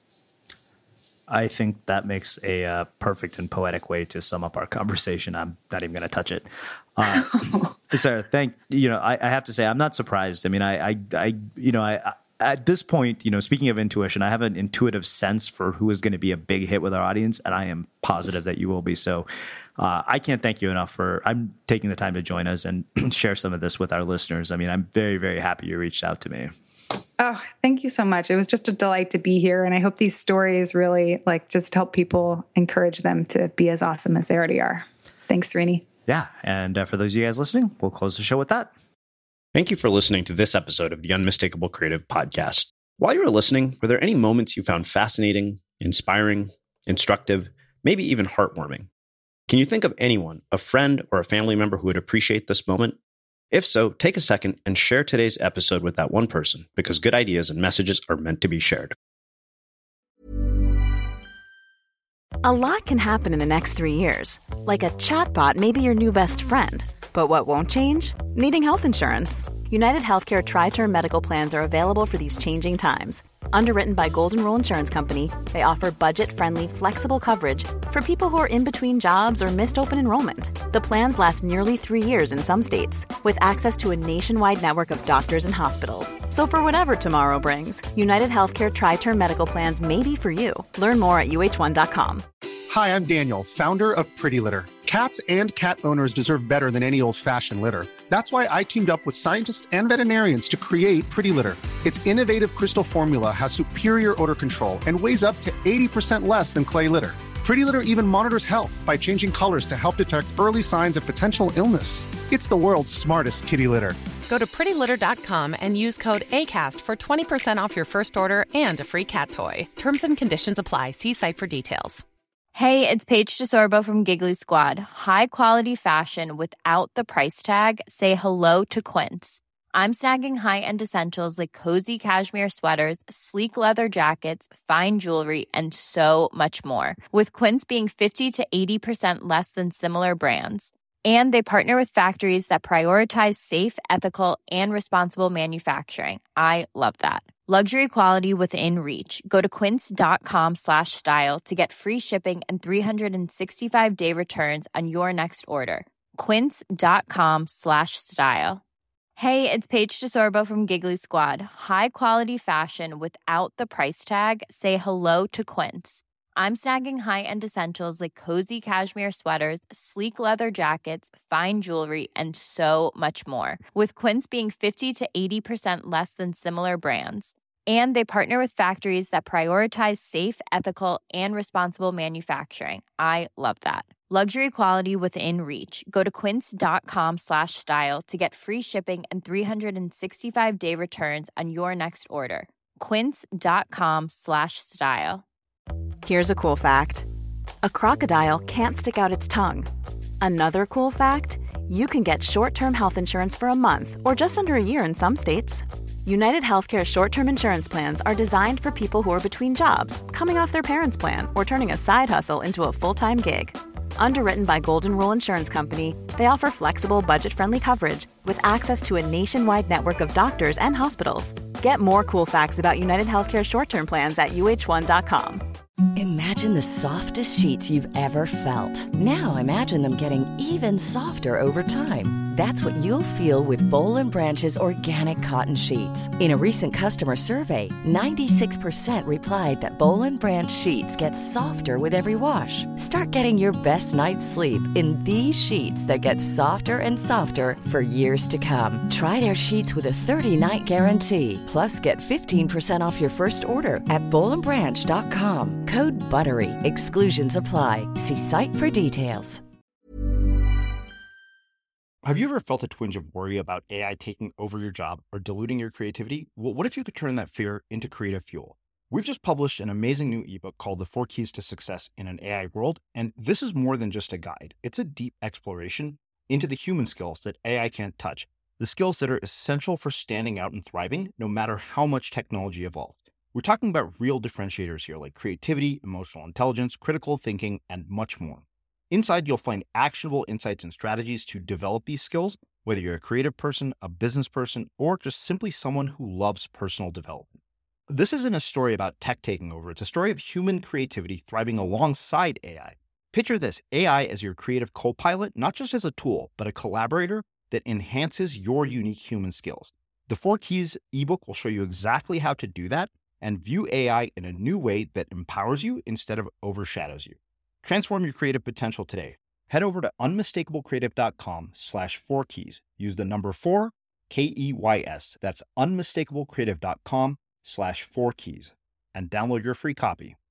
I think that makes a uh, perfect and poetic way to sum up our conversation. I'm not even going to touch it. Uh, Sarah, thank you. know, I, I have to say, I'm not surprised. I mean, I, I, I you know, I, I at this point, you know, speaking of intuition, I have an intuitive sense for who is going to be a big hit with our audience, and I am positive that you will be. So uh, I can't thank you enough for I'm taking the time to join us and share some of this with our listeners. I mean, I'm very, very happy you reached out to me. Oh, thank you so much. It was just a delight to be here. And I hope these stories really like just help people, encourage them to be as awesome as they already are. Thanks, Srini. Yeah. And uh, for those of you guys listening, we'll close the show with that. Thank you for listening to this episode of the Unmistakable Creative Podcast. While you were listening, were there any moments you found fascinating, inspiring, instructive, maybe even heartwarming? Can you think of anyone, a friend or a family member who would appreciate this moment? If so, take a second and share today's episode with that one person, because good ideas and messages are meant to be shared. A lot can happen in the next three years. Like a chatbot may be your new best friend. But what won't change? Needing health insurance. United Healthcare Tri-Term Medical Plans are available for these changing times. Underwritten by Golden Rule Insurance Company, they offer budget-friendly, flexible coverage for people who are in between jobs or missed open enrollment. The plans last nearly three years in some states, with access to a nationwide network of doctors and hospitals. So for whatever tomorrow brings, United Healthcare Tri-Term Medical Plans may be for you. Learn more at U H one dot com. Hi, I'm Daniel, founder of Pretty Litter. Cats and cat owners deserve better than any old-fashioned litter. That's why I teamed up with scientists and veterinarians to create Pretty Litter. Its innovative crystal formula has superior odor control and weighs up to eighty percent less than clay litter. Pretty Litter even monitors health by changing colors to help detect early signs of potential illness. It's the world's smartest kitty litter. Go to pretty litter dot com and use code ACAST for twenty percent off your first order and a free cat toy. Terms and conditions apply. See site for details. Hey, it's Paige DeSorbo from Giggly Squad. High quality fashion without the price tag. Say hello to Quince. I'm snagging high-end essentials like cozy cashmere sweaters, sleek leather jackets, fine jewelry, and so much more. With Quince being fifty to eighty percent less than similar brands. And they partner with factories that prioritize safe, ethical, and responsible manufacturing. I love that. Luxury quality within reach. Go to quince.com slash style to get free shipping and three sixty-five day returns on your next order. Quince.com slash style. Hey, it's Paige DeSorbo from Giggly Squad. High quality fashion without the price tag. Say hello to Quince. I'm snagging high-end essentials like cozy cashmere sweaters, sleek leather jackets, fine jewelry, and so much more. With Quince being fifty to eighty percent less than similar brands. And they partner with factories that prioritize safe, ethical, and responsible manufacturing. I love that. Luxury quality within reach. Go to quince.com slash style to get free shipping and three sixty-five day returns on your next order. Quince.com slash style. Here's a cool fact. A crocodile can't stick out its tongue. Another cool fact, you can get short-term health insurance for a month or just under a year in some states. United Healthcare short-term insurance plans are designed for people who are between jobs, coming off their parents' plan, or turning a side hustle into a full-time gig. Underwritten by Golden Rule Insurance Company, they offer flexible, budget-friendly coverage with access to a nationwide network of doctors and hospitals. Get more cool facts about United Healthcare short-term plans at U H one dot com. Imagine the softest sheets you've ever felt. Now imagine them getting even softer over time. That's what you'll feel with Boll and Branch's organic cotton sheets. In a recent customer survey, ninety-six percent replied that Boll and Branch sheets get softer with every wash. Start getting your best night's sleep in these sheets that get softer and softer for years to come. Try their sheets with a thirty night guarantee. Plus, get fifteen percent off your first order at boll and branch dot com. Code BUTTERY. Exclusions apply. See site for details. Have you ever felt a twinge of worry about A I taking over your job or diluting your creativity? Well, what if you could turn that fear into creative fuel? We've just published an amazing new ebook called The Four Keys to Success in an A I World, and this is more than just a guide. It's a deep exploration into the human skills that A I can't touch, the skills that are essential for standing out and thriving, no matter how much technology evolves. We're talking about real differentiators here, like creativity, emotional intelligence, critical thinking, and much more. Inside, you'll find actionable insights and strategies to develop these skills, whether you're a creative person, a business person, or just simply someone who loves personal development. This isn't a story about tech taking over. It's a story of human creativity thriving alongside A I. Picture this, A I as your creative co-pilot, not just as a tool, but a collaborator that enhances your unique human skills. The Four Keys ebook will show you exactly how to do that and view A I in a new way that empowers you instead of overshadows you. Transform your creative potential today. Head over to unmistakablecreative.com slash four keys. Use the number four, K E Y S. That's unmistakablecreative.com slash four keys and download your free copy.